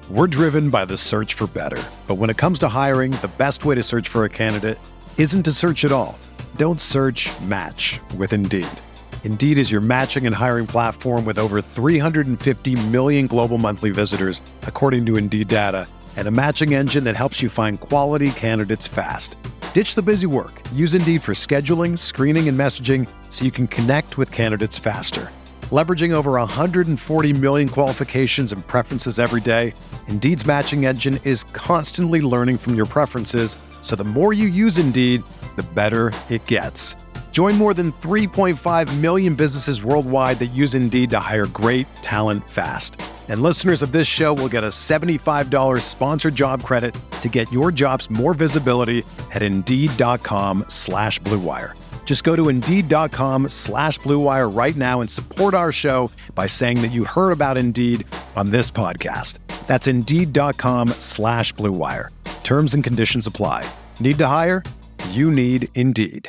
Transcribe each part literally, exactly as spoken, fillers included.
We're driven by the search for better. But when it comes to hiring, the best way to search for a candidate isn't to search at all. Don't search, match with Indeed. Indeed is your matching and hiring platform with over three hundred fifty million global monthly visitors, according to Indeed data, and a matching engine that helps you find quality candidates fast. Ditch the busy work. Use Indeed for scheduling, screening, and messaging so you can connect with candidates faster. Leveraging over one hundred forty million qualifications and preferences every day, Indeed's matching engine is constantly learning from your preferences, so the more you use Indeed, the better it gets. Join more than three point five million businesses worldwide that use Indeed to hire great talent fast. And listeners of this show will get a seventy-five dollars sponsored job credit to get your jobs more visibility at Indeed.com slash Blue Wire. Just go to Indeed.com slash Blue Wire right now and support our show by saying that you heard about Indeed on this podcast. That's Indeed.com slash Blue Wire. Terms and conditions apply. Need to hire? You need Indeed.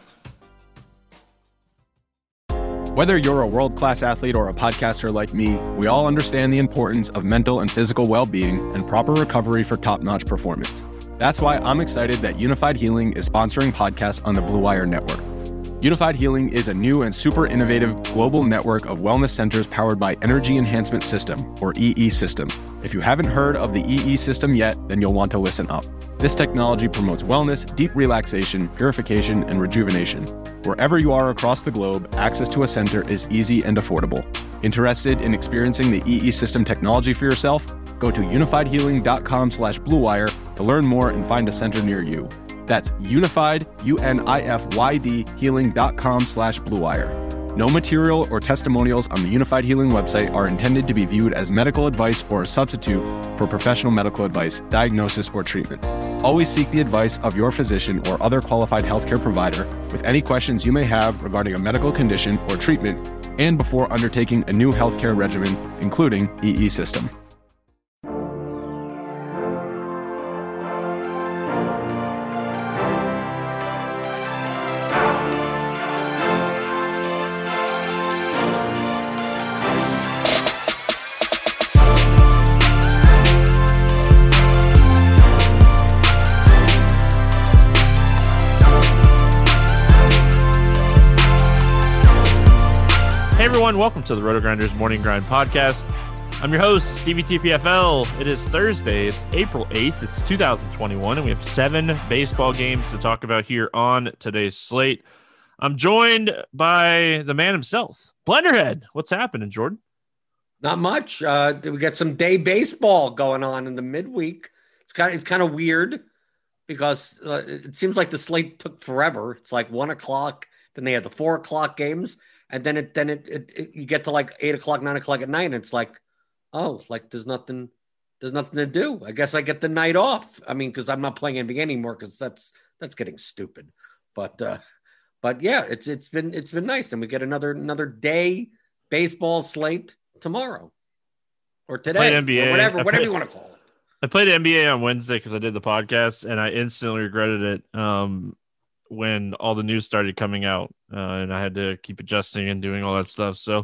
Whether you're a world-class athlete or a podcaster like me, we all understand the importance of mental and physical well-being and proper recovery for top-notch performance. That's why I'm excited that Unified Healing is sponsoring podcasts on the Blue Wire Network. Unified Healing is a new and super innovative global network of wellness centers powered by Energy Enhancement System, or E E System. If you haven't heard of the E E System yet, then you'll want to listen up. This technology promotes wellness, deep relaxation, purification, and rejuvenation. Wherever you are across the globe, access to a center is easy and affordable. Interested in experiencing the E E System technology for yourself? Go to unifiedhealing.com slash Blue Wire to learn more and find a center near you. That's unified, U N I F Y D, healing.com slash Blue Wire. No material or testimonials on the Unified Healing website are intended to be viewed as medical advice or a substitute for professional medical advice, diagnosis, or treatment. Always seek the advice of your physician or other qualified healthcare provider with any questions you may have regarding a medical condition or treatment and before undertaking a new healthcare regimen, including E E System. Everyone, welcome to the Roto-Grinders Morning Grind Podcast. I'm your host, Stevie T P F L. It is Thursday. It's April eighth. It's two thousand twenty-one, and we have seven baseball games to talk about here on today's slate. I'm joined by the man himself, Blenderhead. What's happening, Jordan? Not much. Uh, we got some day baseball going on in the midweek. It's kind of, it's kind of weird because uh, it seems like the slate took forever. It's like one o'clock. Then they had the four o'clock games. And then it, then it, it, it, you get to like eight o'clock, nine o'clock at night, and it's like, oh, like there's nothing, there's nothing to do. I guess I get the night off. I mean, because I'm not playing N B A anymore, because that's that's getting stupid. But, uh, but yeah, it's it's been it's been nice, and we get another another day baseball slate tomorrow or today, N B A, or whatever, I whatever played, you want to call it. I played N B A on Wednesday because I did the podcast, and I instantly regretted it. Um, when all the news started coming out, uh, and I had to keep adjusting and doing all that stuff. So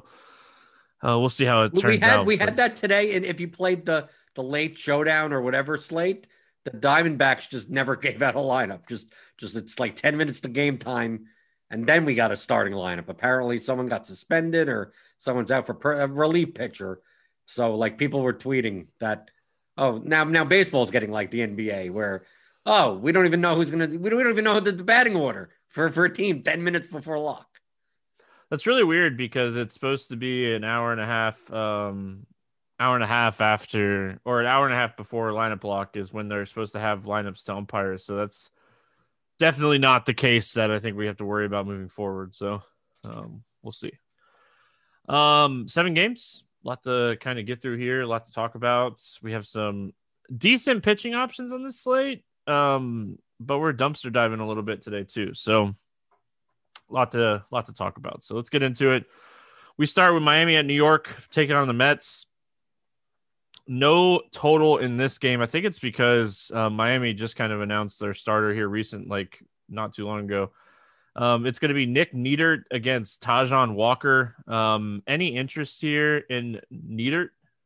uh, we'll see how it turns we had, out. We had that today. And if you played the, the late showdown or whatever slate, the Diamondbacks just never gave out a lineup. Just, just it's like ten minutes to game time. And then we got a starting lineup. Apparently someone got suspended or someone's out for per, a relief pitcher. So like people were tweeting that, oh, now, now baseball is getting like the N B A where, oh, we don't even know who's going to, we don't, we don't even know the, the batting order for, for a team ten minutes before lock. That's really weird because it's supposed to be an hour and a half, um, hour and a half after, or an hour and a half before lineup lock is when they're supposed to have lineups to umpires. So that's definitely not the case that I think we have to worry about moving forward. So um, we'll see. Um, seven games, a lot to kind of get through here, a lot to talk about. We have some decent pitching options on this slate. Um, but we're dumpster diving a little bit today too. So a lot to, lot to talk about. So let's get into it. We start with Miami at New York, taking on the Mets. No total in this game. I think it's because uh, Miami just kind of announced their starter here recent, like not too long ago. Um, it's going to be Nick Neidert against Tajon Walker. Um, any interest here in Neidert?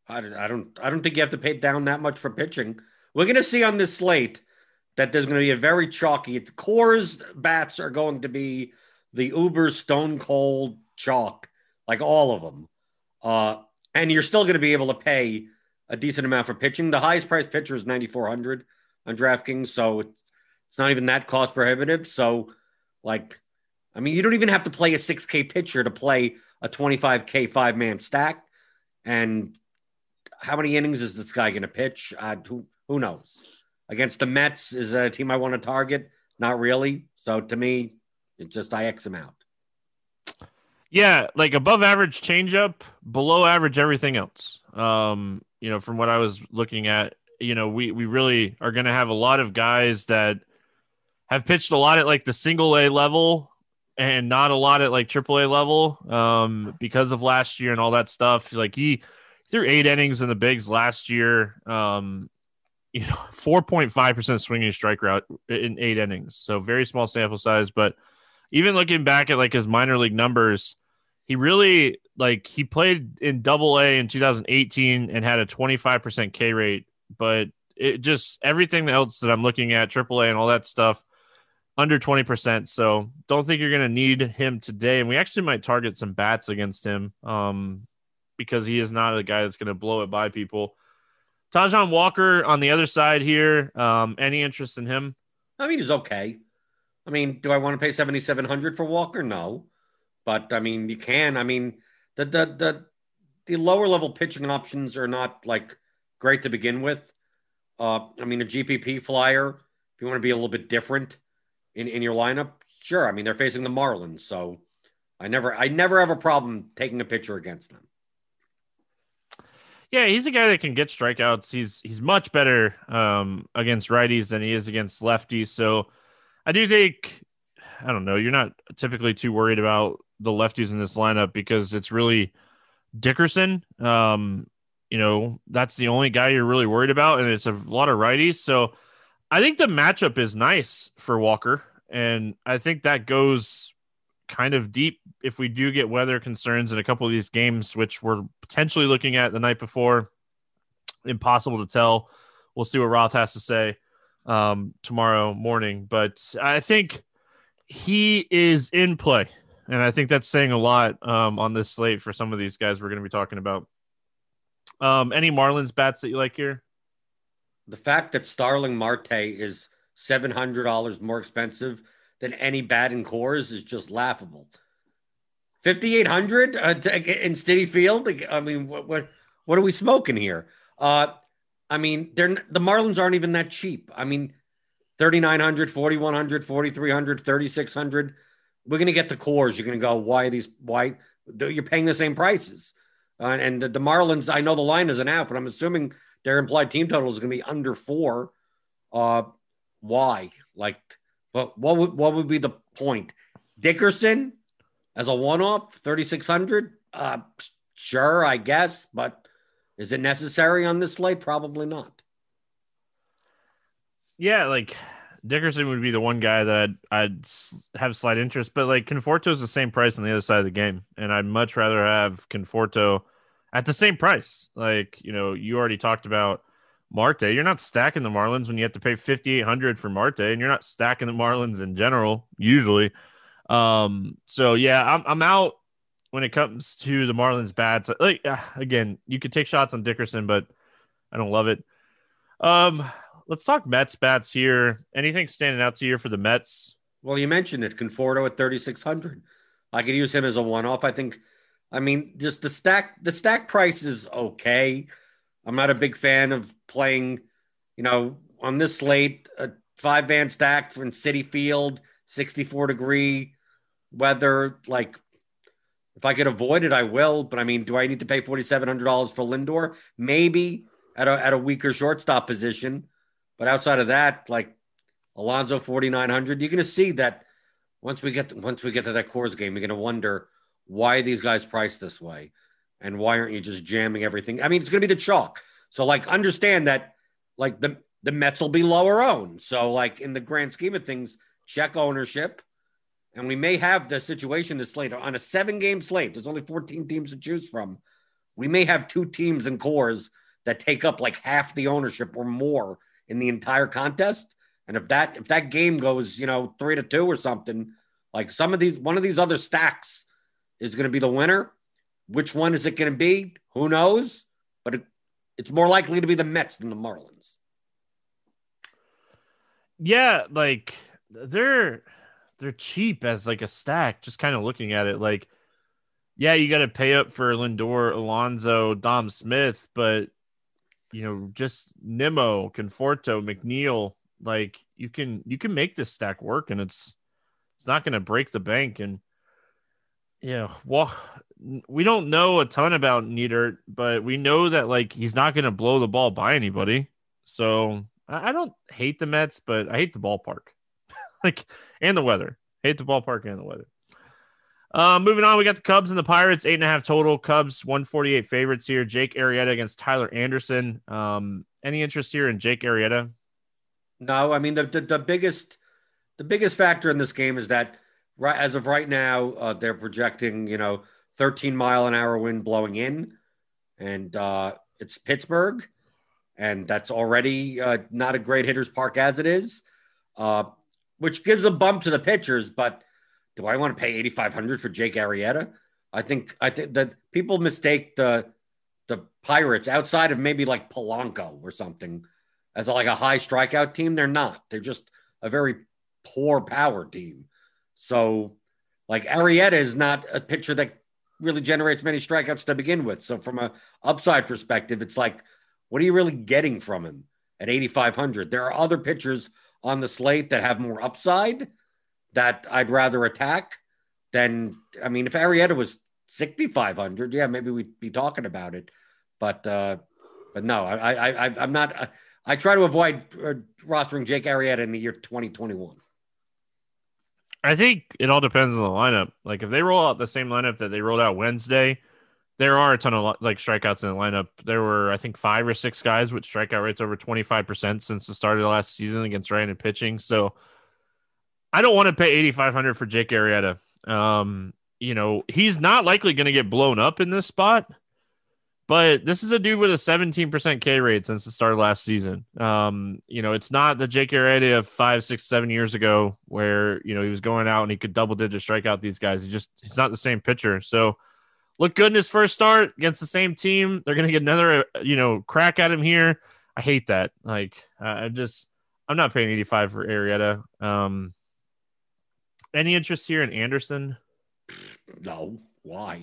I, I don't I don't think you have to pay down that much for pitching. We're going to see on this slate that there's going to be a very chalky. It's Coors bats are going to be the uber stone cold chalk, like all of them. Uh, and you're still going to be able to pay a decent amount for pitching. The highest priced pitcher is ninety-four hundred on DraftKings, so it's it's not even that cost prohibitive. So, like, I mean, you don't even have to play a six K pitcher to play a twenty-five K five man stack. And how many innings is this guy going to pitch? Uh, who who knows? Against the Mets, is that a team I want to target? Not really. So to me, it's just I X him out. Yeah, like above average changeup, below average everything else. Um, you know, from what I was looking at, you know, we we really are going to have a lot of guys that have pitched a lot at like the single A level and not a lot at like triple A level um, because of last year and all that stuff. Like he threw eight innings in the bigs last year. Um, you know, four point five percent swinging strike rate in eight innings. So very small sample size, but even looking back at like his minor league numbers, he really like he played in double A in two thousand eighteen and had a twenty-five percent K rate, but it just everything else that I'm looking at, triple A and all that stuff, under twenty percent. So don't think you're going to need him today. And we actually might target some bats against him um, because he is not a guy that's going to blow it by people. Tajon Walker on the other side here. Um, any interest in him? I mean, he's okay. I mean, do I want to pay seventy-seven hundred for Walker? No. But I mean, you can. I mean, the the the the lower level pitching options are not like great to begin with. Uh, I mean, a G P P flyer, if you want to be a little bit different in, in your lineup, sure. I mean, they're facing the Marlins, so I never I never have a problem taking a pitcher against them. Yeah, he's a guy that can get strikeouts. He's he's much better um, against righties than he is against lefties. So I do think, I don't know, you're not typically too worried about the lefties in this lineup because it's really Dickerson. Um, you know, that's the only guy you're really worried about, and it's a lot of righties. So I think the matchup is nice for Walker, and I think that goes kind of deep if we do get weather concerns in a couple of these games, which we're potentially looking at the night before. Impossible to tell. We'll see what Roth has to say um, tomorrow morning. But I think he is in play, and I think that's saying a lot um, on this slate for some of these guys we're going to be talking about. Um, any Marlins bats that you like here? The fact that Starling Marte is seven hundred dollars more expensive than any bat in Coors is just laughable. fifty-eight hundred uh, in Citi Field. I mean, what, what what are we smoking here? Uh, I mean, they're the Marlins aren't even that cheap. I mean, thirty-nine hundred, forty-one hundred, forty-three hundred, thirty-six hundred. We're going to get to Coors. You're going to go, why are these, why you're paying the same prices? Uh, and the, the Marlins, I know the line isn't out, but I'm assuming their implied team total is going to be under four. Uh, why? Like, But what would what would be the point? Dickerson as a one-off, thirty-six hundred? Uh, sure, I guess, but is it necessary on this slate? Probably not. Yeah, like Dickerson would be the one guy that I'd, I'd have slight interest, but like Conforto is the same price on the other side of the game, and I'd much rather have Conforto at the same price. Like, you know, you already talked about Marte. You're not stacking the Marlins when you have to pay fifty-eight hundred for Marte, and you're not stacking the Marlins in general usually. Um, so yeah, I'm I'm out when it comes to the Marlins bats. Like uh, again, you could take shots on Dickerson, but I don't love it. Um, let's talk Mets bats here. Anything standing out to you for the Mets? Well, you mentioned it, Conforto at thirty-six hundred. I could use him as a one-off. I think. I mean, just the stack. The stack price is okay. I'm not a big fan of playing, you know, on this slate, a five-man stack from Citi Field, sixty-four degree weather. Like, if I could avoid it, I will. But, I mean, do I need to pay forty-seven hundred dollars for Lindor? Maybe at a, at a weaker shortstop position. But outside of that, like, Alonso, forty-nine hundred. You're going to see that once we get to, once we get to that Coors game, you're going to wonder why are these guys priced this way? And why aren't you just jamming everything? I mean, it's going to be the chalk. So, like, understand that, like, the, the Mets will be lower owned. So, like, in the grand scheme of things, check ownership. And we may have the situation this slate on a seven-game slate. There's only fourteen teams to choose from. we may have two teams in cores that take up like half the ownership or more in the entire contest. And if that if that game goes, you know, three to two or something, like some of these, one of these other stacks is going to be the winner. Which one is it going to be? Who knows? But it, it's more likely to be the Mets than the Marlins. Yeah, like they're they're cheap as like a stack. Just kind of looking at it, like, yeah, you got to pay up for Lindor, Alonso, Dom Smith, but you know, just Nimmo, Conforto, McNeil. Like you can you can make this stack work, and it's it's not going to break the bank. And yeah, well, we don't know a ton about Nieder, but we know that like he's not going to blow the ball by anybody. So I, I don't hate the Mets, but I hate the ballpark, like and the weather. Hate the ballpark and the weather. Uh, moving on, we got the Cubs and the Pirates, eight and a half total. Cubs one forty-eight favorites here. Jake Arrieta against Tyler Anderson. Um, any interest here in Jake Arrieta? No, I mean the, the the biggest the biggest factor in this game is that right as of right now, uh, they're projecting, you know, thirteen mile an hour wind blowing in, and uh, it's Pittsburgh, and that's already uh, not a great hitter's park as it is, uh, which gives a bump to the pitchers. But do I want to pay eighty-five hundred for Jake Arrieta? I think I think that people mistake the the Pirates outside of maybe like Polanco or something as a, like a high strikeout team. They're not. They're just a very poor power team. So like Arrieta is not a pitcher that really generates many strikeouts to begin with. So from a upside perspective, it's like, what are you really getting from him at eighty-five hundred? There are other pitchers on the slate that have more upside that I'd rather attack than, I mean, if Arrieta was sixty-five hundred, yeah, maybe we'd be talking about it. But, uh, but no, I, I, I, I'm not, I, I try to avoid uh, rostering Jake Arrieta in the year twenty twenty-one. I think it all depends on the lineup. Like if they roll out the same lineup that they rolled out Wednesday, there are a ton of like strikeouts in the lineup. There were, I think, five or six guys with strikeout rates over twenty-five percent since the start of the last season against right-handed pitching. So I don't want to pay eighty-five hundred for Jake Arrieta. Um, you know, he's not likely going to get blown up in this spot, but this is a dude with a seventeen percent K rate since the start of last season. Um, you know, it's not the Jake Arrieta of five, six, seven years ago where, you know, he was going out and he could double digit strike out these guys. He just, he's not the same pitcher. So look good in his first start against the same team. They're going to get another, you know, crack at him here. I hate that. Like, uh, I just, I'm not paying eighty-five for Arrieta. Um, any interest here in Anderson? No. Why?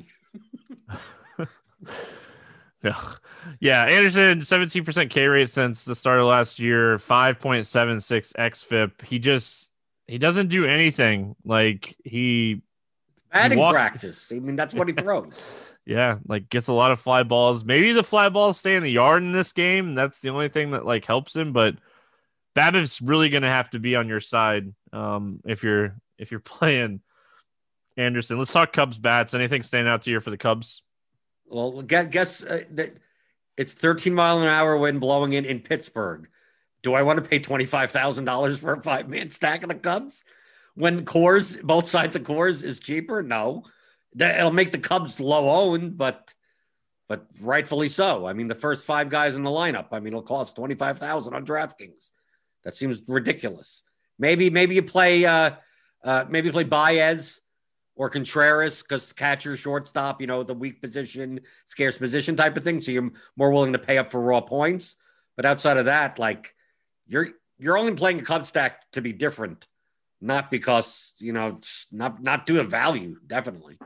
No. Yeah, Anderson, seventeen percent K rate since the start of last year, five point seven six X F I P. He just, he doesn't do anything. Like, he... Batting he walks... practice. I mean, that's what he throws. Yeah, like, gets a lot of fly balls. Maybe the fly balls stay in the yard in this game. That's the only thing that, like, helps him. But BABIP's really going to have to be on your side um, if you're if you're playing Anderson. Let's talk Cubs bats. Anything stand out to you for the Cubs? Well, guess, guess uh, that it's thirteen mile an hour wind blowing in in Pittsburgh. Do I want to pay twenty-five thousand dollars for a five man stack of the Cubs when Coors, both sides of Coors, is cheaper? No, that it'll make the Cubs low owned, but but rightfully so. I mean, the first five guys in the lineup, I mean, it'll cost twenty-five thousand on DraftKings. That seems ridiculous. Maybe maybe you play uh, uh, maybe you play Baez or Contreras, because catcher, shortstop, you know, the weak position, scarce position type of thing. So you're more willing to pay up for raw points. But outside of that, like you're you're only playing a Cub stack to be different, not because, you know, not not due to value, definitely.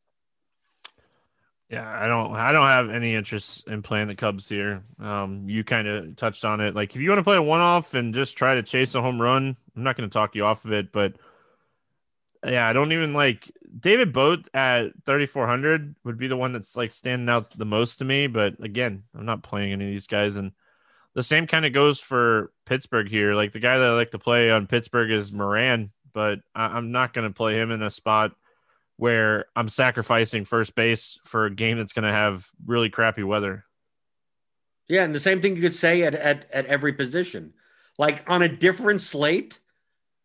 Yeah, I don't I don't have any interest in playing the Cubs here. Um, you kind of touched on it. Like if you want to play a one-off and just try to chase a home run, I'm not going to talk you off of it, but yeah, I don't even like David Boat at thirty-four hundred would be the one that's like standing out the most to me. But again, I'm not playing any of these guys. And the same kind of goes for Pittsburgh here. Like the guy that I like to play on Pittsburgh is Moran, but I- I'm not going to play him in a spot where I'm sacrificing first base for a game that's going to have really crappy weather. Yeah. And the same thing you could say at, at, at every position, like on a different slate,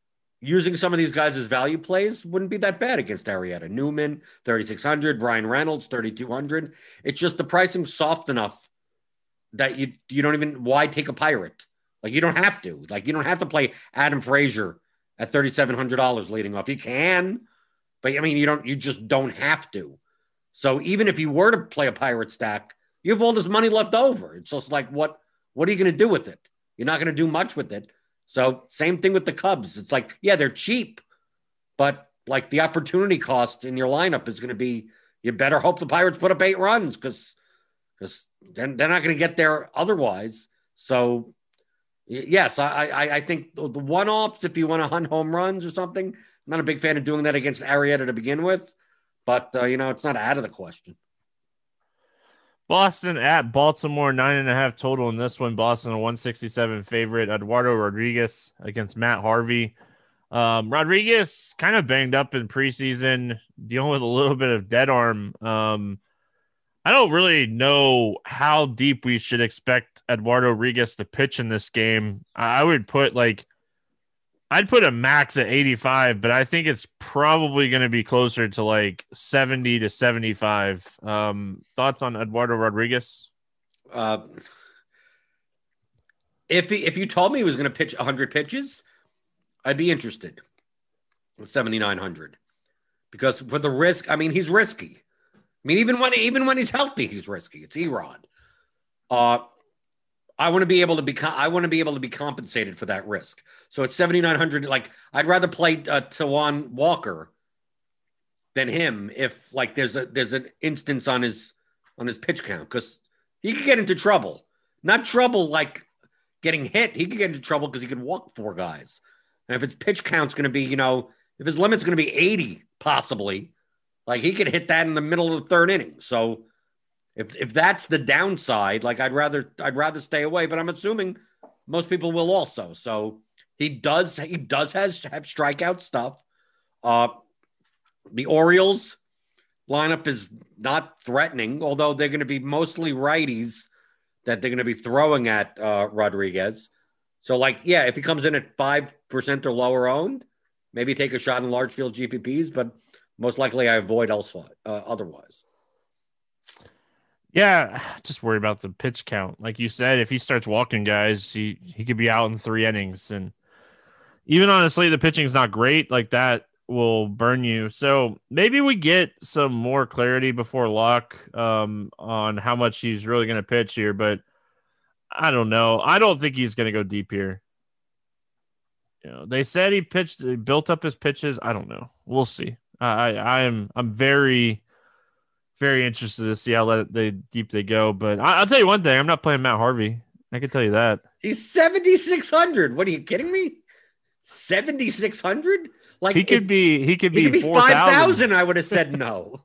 using some of these guys as value plays wouldn't be that bad against Arrieta. Newman, thirty-six hundred, Brian Reynolds, thirty-two hundred. It's just the pricing's soft enough that you you don't even, why take a pirate? Like, you don't have to. Like, you don't have to play Adam Frazier at thirty-seven hundred dollars leading off. You can, but I mean, you don't, you just don't have to. So even if you were to play a pirate stack, you have all this money left over. It's just like, what, what are you going to do with it? You're not going to do much with it. So same thing with the Cubs. It's like, yeah, they're cheap, but like the opportunity cost in your lineup is going to be, you better hope the Pirates put up eight runs because because then they're not going to get there otherwise. So yes, I I, I think the one-offs, if you want to hunt home runs or something, I'm not a big fan of doing that against Arrieta to begin with, but uh, you know, it's not out of the question. Boston at Baltimore, nine and a half total in this one. Boston a one sixty-seven favorite. Eduardo Rodriguez against Matt Harvey. Um, Rodriguez kind of banged up in preseason, dealing with a little bit of dead arm. Um, I don't really know how deep we should expect Eduardo Rodriguez to pitch in this game. I would put like, I'd put a max at eighty-five, but I think it's probably going to be closer to like seventy to seventy-five. Um, thoughts on Eduardo Rodriguez? Uh, if he, if you told me he was going to pitch one hundred pitches, I'd be interested at seventy-nine hundred because for the risk, I mean, he's risky. I mean, even when even when he's healthy, he's risky. It's Erod. Uh, I want to be able to be I want to be able to be compensated for that risk. So at seventy-nine hundred, like I'd rather play uh, Tawan Walker than him if like there's a there's an instance on his on his pitch count because he could get into trouble. Not trouble like getting hit. He could get into trouble because he could walk four guys. And if his pitch count's going to be, you know, if his limit's going to be eighty, possibly, like he could hit that in the middle of the third inning. So if if that's the downside, like I'd rather I'd rather stay away. But I'm assuming most people will also. So he does he does has have strikeout stuff. Uh, the Orioles lineup is not threatening, although they're going to be mostly righties that they're going to be throwing at uh, Rodriguez. So, like, yeah, if he comes in at five percent or lower owned, maybe take a shot in large field G P Ps, but most likely I avoid elsewhere, uh, otherwise. Yeah, just worry about the pitch count. Like you said, if he starts walking guys, he, he could be out in three innings. And even honestly, the pitching's not great. Like that will burn you. So maybe we get some more clarity before lock um, on how much he's really going to pitch here. But I don't know. I don't think he's going to go deep here. You know, they said he pitched, he built up his pitches. I don't know. We'll see. I, I am, I'm very, very interested to see how they, deep they go. But I, I'll tell you one thing: I'm not playing Matt Harvey. I can tell you that. He's seventy-six hundred. What are you kidding me? seventy-six hundred? Like he could it, be. He could be, be five thousand. I would have said no.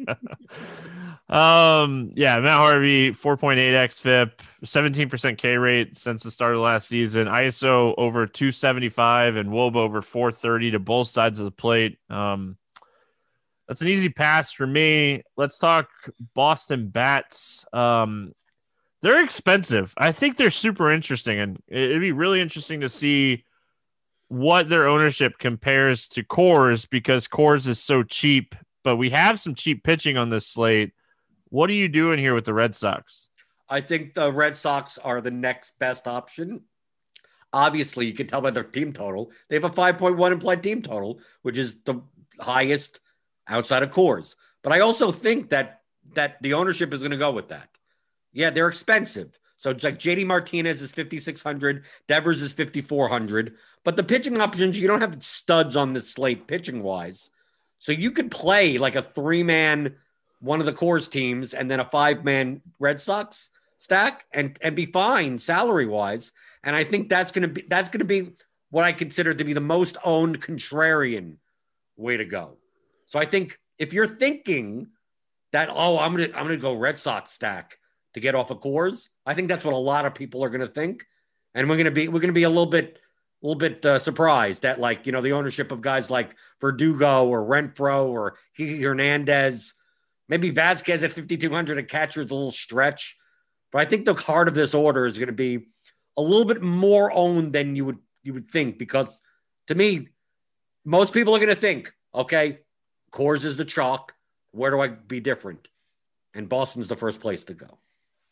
um. Yeah, Matt Harvey, four point eight x F I P, seventeen percent K rate since the start of last season. I S O over two seventy-five and W O B over four thirty to both sides of the plate. Um. That's an easy pass for me. Let's talk Boston bats. Um, they're expensive. I think they're super interesting, and it'd be really interesting to see what their ownership compares to Coors because Coors is so cheap, but we have some cheap pitching on this slate. What are you doing here with the Red Sox? I think the Red Sox are the next best option. Obviously, you can tell by their team total. They have a five point one implied team total, which is the highest outside of Coors. But I also think that that the ownership is going to go with that. Yeah, they're expensive. So it's like J D Martinez is fifty-six hundred, Devers is fifty-four hundred. But the pitching options, you don't have studs on this slate pitching-wise. So you could play like a three-man, one of the Coors teams, and then a five-man Red Sox stack and, and be fine salary-wise. And I think that's going to be that's going to be what I consider to be the most owned contrarian way to go. So I think if you're thinking that, oh, I'm gonna I'm gonna go Red Sox stack to get off of Coors, I think that's what a lot of people are gonna think, and we're gonna be we're gonna be a little bit a little bit uh, surprised at like you know the ownership of guys like Verdugo or Renfroe or Kiki Hernandez, maybe Vasquez at fifty-two hundred. A catcher is a little stretch, but I think the heart of this order is gonna be a little bit more owned than you would you would think because to me. most people are going to think, okay, Coors is the chalk. Where do I be different? And Boston's the first place to go.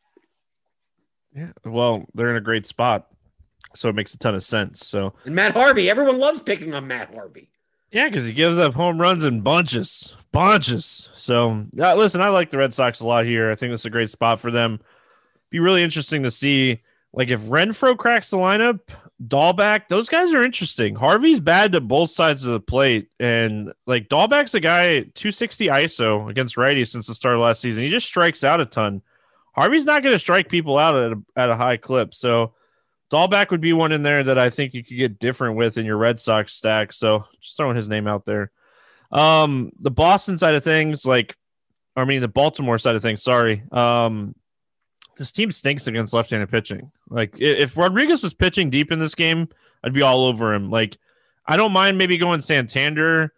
Yeah, well, they're in a great spot, so it makes a ton of sense. So, and Matt Harvey, everyone loves picking on Matt Harvey. Yeah, because he gives up home runs in bunches, bunches. So, uh, listen, I like the Red Sox a lot here. I think this is a great spot for them. Be really interesting to see, like, if Renfroe cracks the lineup, Dahlback, those guys are interesting. Harvey's bad to both sides of the plate, and like Dahlback's a guy two sixty I S O against righties since the start of last season. He just strikes out a ton. Harvey's not going to strike people out at a, at a high clip, so Dahlback would be one in there that I think you could get different with in your Red Sox stack. So just throwing his name out there. Um, the Boston side of things, like, I mean, the Baltimore side of things, sorry. Um, this team stinks against left-handed pitching. Like, if Rodriguez was pitching deep in this game, I'd be all over him. Like, I don't mind maybe going Santander.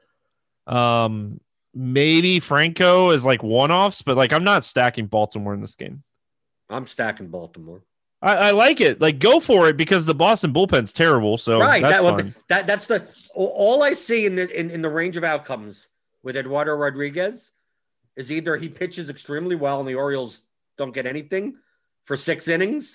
Um, maybe Franco is like one-offs, but like, I'm not stacking Baltimore in this game. I'm stacking Baltimore. I, I like it. Like, go for it because the Boston bullpen's terrible. So right, that's that, well, fine. that that's the all I see in the in, in the range of outcomes with Eduardo Rodriguez is either he pitches extremely well and the Orioles don't get anything for six innings,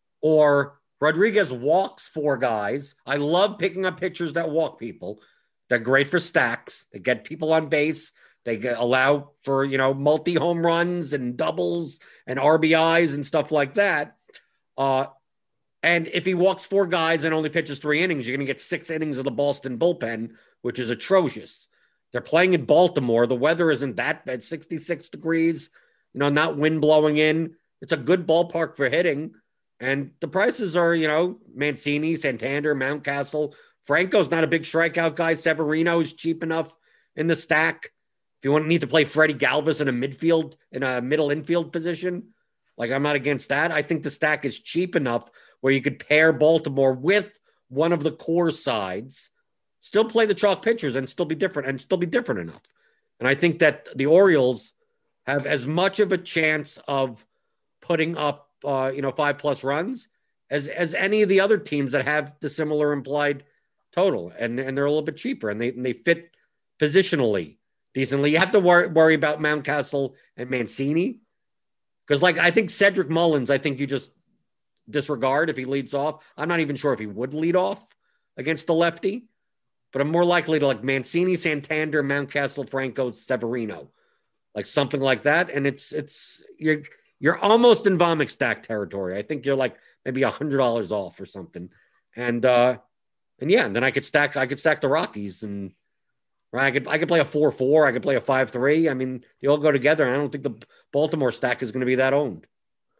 or Rodriguez walks four guys. I love picking up pitchers that walk people. They're great for stacks. They get people on base. They get, allow for, you know, multi home runs and doubles and R B Is and stuff like that. Uh, and if he walks four guys and only pitches three innings, you're going to get six innings of the Boston bullpen, which is atrocious. They're playing in Baltimore. The weather isn't that bad, sixty-six degrees, you know, not wind blowing in. It's a good ballpark for hitting. And the prices are, you know, Mancini, Santander, Mountcastle. Franco's not a big strikeout guy. Severino is cheap enough in the stack. If you want to need to play Freddie Galvis in a midfield, in a middle infield position, like, I'm not against that. I think the stack is cheap enough where you could pair Baltimore with one of the core sides, still play the chalk pitchers and still be different and still be different enough. And I think that the Orioles have as much of a chance of putting up, uh, you know, five plus runs as, as any of the other teams that have the similar implied total. And, and they're a little bit cheaper and they, and they fit positionally decently. You have to worry, worry about Mountcastle and Mancini. Because, like, I think Cedric Mullins, I think you just disregard if he leads off. I'm not even sure if he would lead off against the lefty, but I'm more likely to like Mancini, Santander, Mountcastle, Franco, Severino, like something like that. And it's, it's, you're, you're almost in Vomit stack territory. I think you're like maybe a hundred dollars off or something. And, uh, and yeah, and then I could stack, I could stack the Rockies and, right, I could I could play a four four. I could play a five three. I mean, they all go together. And I don't think the Baltimore stack is going to be that owned.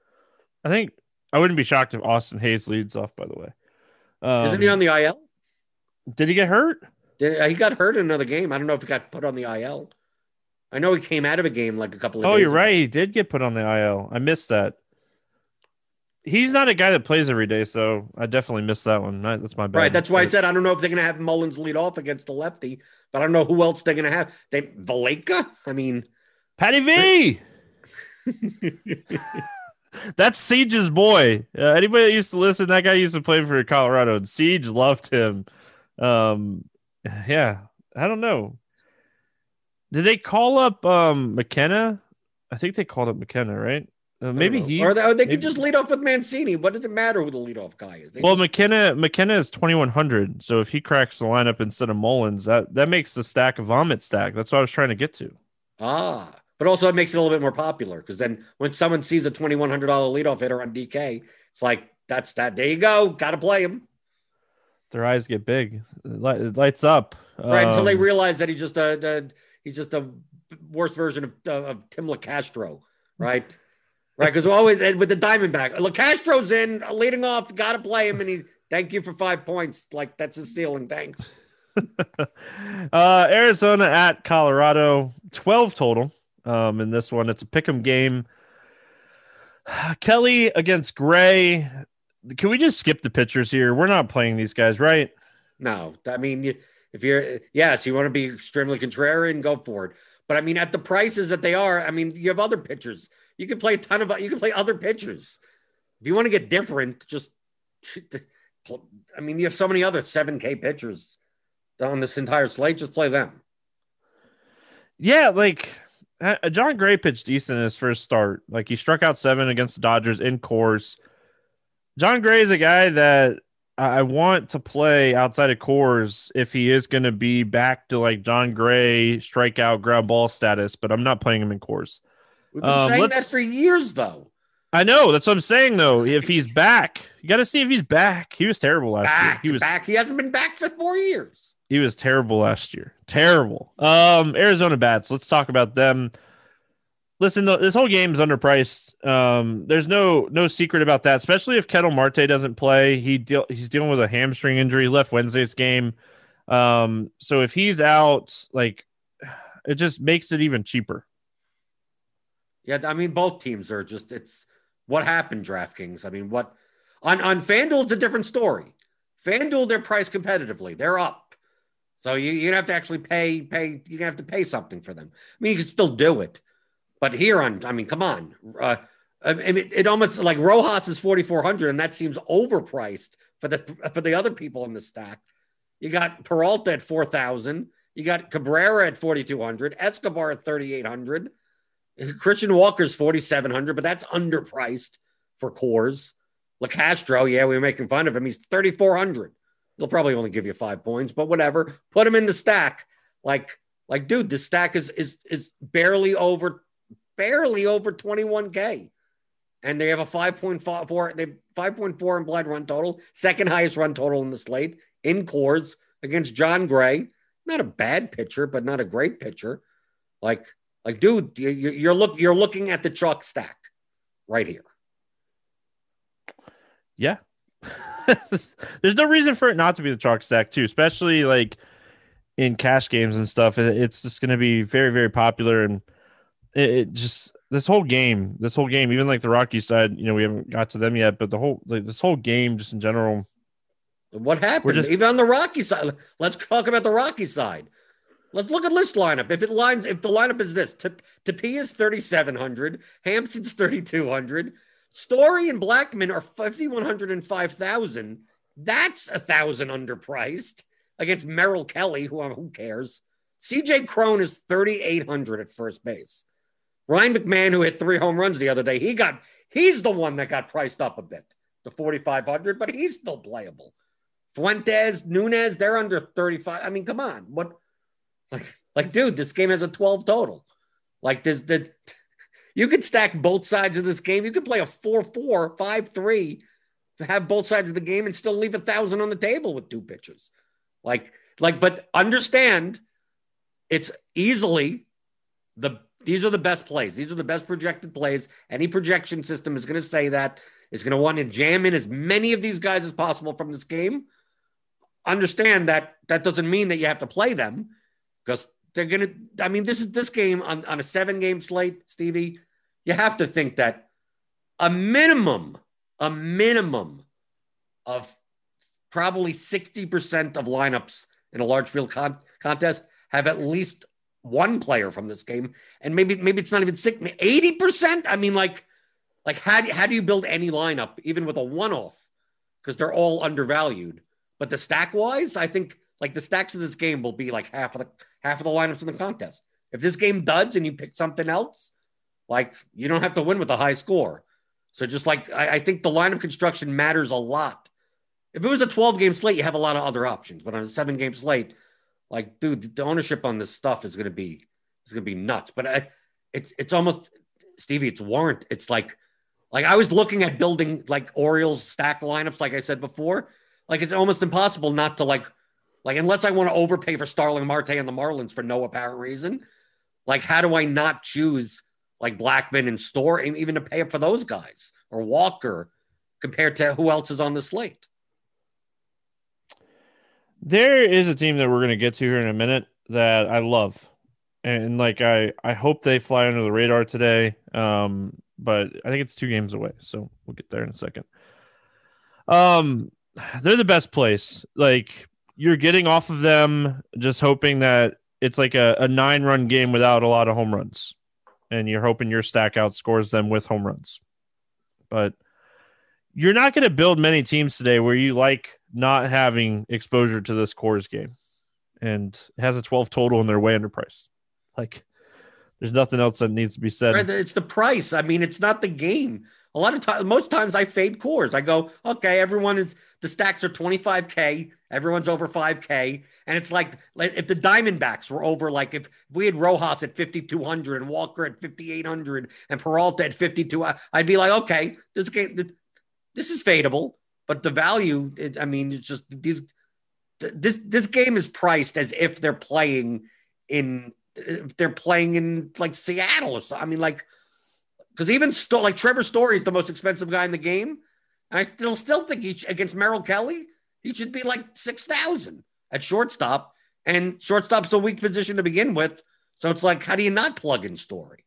I think I wouldn't be shocked if Austin Hayes leads off, by the way. Um, Isn't he on the I L? Did he get hurt? Did, uh, he got hurt in another game. I don't know if he got put on the I L. I know he came out of a game like a couple of oh, days you're ago. right. He did get put on the I L. I missed that. He's not a guy that plays every day, so I definitely missed that one. That's my bad. Right. That's why I said I don't know if they're going to have Mullins lead off against the lefty, but I don't know who else they're going to have. They Valleca? I mean, Patty V. That's Siege's boy. Uh, anybody that used to listen, that guy used to play for Colorado, and Siege loved him. Um, yeah, I don't know. Did they call up um, McKenna? I think they called up McKenna, right? Uh, maybe he, or they, or they maybe, could just lead off with Mancini. What does it matter who the leadoff guy is? They well, just, McKenna McKenna is twenty-one hundred, so if he cracks the lineup instead of Mullins, that that makes the stack a Vomit stack. That's what I was trying to get to. ah, but also it makes it a little bit more popular because then when someone sees a twenty-one hundred dollar leadoff hitter on D K, it's like that's that. There you go, got to play him. Their eyes get big, it, light, it lights up right um, until they um, realize that he's just a, a he's just a worse version of, of Tim LaCastro, right? Right, because always with the Diamondback, LaCastro's in, leading off, got to play him, and he thank you for five points. Like that's his ceiling. Thanks. uh, Arizona at Colorado, twelve total. Um, in this one, it's a pick'em game. Kelly against Gray. Can we just skip the pitchers here? We're not playing these guys, right? No, I mean, you, if you're yes, you want to be extremely contrarian, go for it. But I mean, at the prices that they are, I mean, you have other pitchers. You can play a ton of, you can play other pitchers. If you want to get different, just, I mean, you have so many other seven K pitchers on this entire slate. Just play them. Yeah, like uh, John Gray pitched decent in his first start. Like he struck out seven against the Dodgers in Coors. John Gray is a guy that I want to play outside of Coors if he is going to be back to like John Gray strikeout ground ball status, but I'm not playing him in Coors. We've been Um, saying let's- that for years, though. I know, that's what I'm saying though. If he's back, you got to see if he's back. He was terrible last Back, year. He was back. He hasn't been back for four years. He was terrible last year. Terrible. Um, Arizona bats. Let's talk about them. Listen, this whole game is underpriced. Um, there's no no secret about that. Especially if Ketel Marte doesn't play. He deal he's dealing with a hamstring injury. He left Wednesday's game. Um, so if he's out, like, it just makes it even cheaper. Yeah, I mean, both teams are just. It's what happened. DraftKings. I mean, what on on FanDuel it's a different story. FanDuel, they're priced competitively. They're up. So you you have to actually pay pay. You have to pay something for them. I mean, you can still do it, but here on, I mean, come on. Uh, I mean, it, it almost like Rojas is forty-four hundred, and that seems overpriced for the for the other people in the stack. You got Peralta at four thousand. You got Cabrera at forty-two hundred. Escobar at thirty-eight hundred. Christian Walker's forty-seven hundred, but that's underpriced for Coors. LeCastro, yeah, we were making fun of him. He's thirty-four hundred. They'll probably only give you five points, but whatever. Put him in the stack. Like, like, dude, the stack is is is barely over, barely over twenty-one K. And they have a five point four, they have five point four implied run total, second highest run total in the slate in Coors against John Gray. Not a bad pitcher, but not a great pitcher. Like, like, dude, you, you're look you're looking at the chalk stack right here. Yeah. There's no reason for it not to be the chalk stack too, especially like in cash games and stuff. It's just going to be very, very popular. And it, it just, this whole game, this whole game, even like the Rocky side, you know, we haven't got to them yet, but the whole, like this whole game, just in general. What happened? Just, even on the Rocky side, let's talk about the Rocky side. Let's look at list lineup. If it lines, if the lineup is this, Tapia is thirty-seven hundred, Hampson's thirty-two hundred, Story and Blackman are fifty-one hundred and five thousand. That's a thousand underpriced against Merrill Kelly, who who cares? C J Cron is thirty-eight hundred at first base. Ryan McMahon, who hit three home runs the other day, he got he's the one that got priced up a bit to forty-five hundred, but he's still playable. Fuentes, Nunez, they're under thirty-five. I mean, come on. What like like dude, this game has a twelve total. Like this the you could stack both sides of this game. You could play a four four, five three to have both sides of the game and still leave a thousand on the table with two pitchers. Like, like, but understand it's easily the, these are the best plays. These are the best projected plays. Any projection system is going to say that, is going to want to jam in as many of these guys as possible from this game. Understand that that doesn't mean that you have to play them because they're going to, I mean, this is this game on, on a seven game slate, Stevie. You have to think that a minimum, a minimum of probably sixty percent of lineups in a large field con- contest have at least one player from this game. And maybe, maybe it's not even six, eighty percent. I mean, like, like how do, how do you build any lineup, even with a one-off? Because they're all undervalued. But the stack wise, I think like the stacks of this game will be like half of the, half of the lineups in the contest. If this game duds and you pick something else, like you don't have to win with a high score. So just like, I, I think the lineup construction matters a lot. If it was a twelve game slate, you have a lot of other options, but on a seven game slate, like, dude, the ownership on this stuff is going to be, is going to be nuts. But I, it's, it's almost Stevie, it's warrant. It's like, like I was looking at building like Orioles stack lineups. Like I said before, like it's almost impossible not to like, like, unless I want to overpay for Starling Marte and the Marlins for no apparent reason, like, how do I not choose like Blackman and Store, and even to pay up for those guys or Walker compared to who else is on the slate? There is a team that we're going to get to here in a minute that I love. And like, I, I hope they fly under the radar today. Um, but I think it's two games away. So we'll get there in a second. Um, they're the best place. Like you're getting off of them, just hoping that it's like a, a nine run game without a lot of home runs. And you're hoping your stack outscores them with home runs. But you're not going to build many teams today where you like not having exposure to this Coors game. and has a twelve total, and they're way underpriced. Like, there's nothing else that needs to be said. Right, it's the price. I mean, it's not the game. A lot of times, most times I fade Coors. I go, okay, everyone is, the stacks are twenty-five K. Everyone's over five K. And it's like, like if the Diamondbacks were over, like if we had Rojas at fifty-two hundred and Walker at fifty-eight hundred and Peralta at fifty-two, I'd be like, okay, this game, this is fadeable. But the value, it, I mean, it's just these, this, this game is priced as if they're playing in, if they're playing in like Seattle or something. I mean, like, because even Sto- like Trevor Story is the most expensive guy in the game. And I still still think he sh- against Merrill Kelly, he should be like six thousand at shortstop. And shortstop's a weak position to begin with. So it's like, how do you not plug in Story?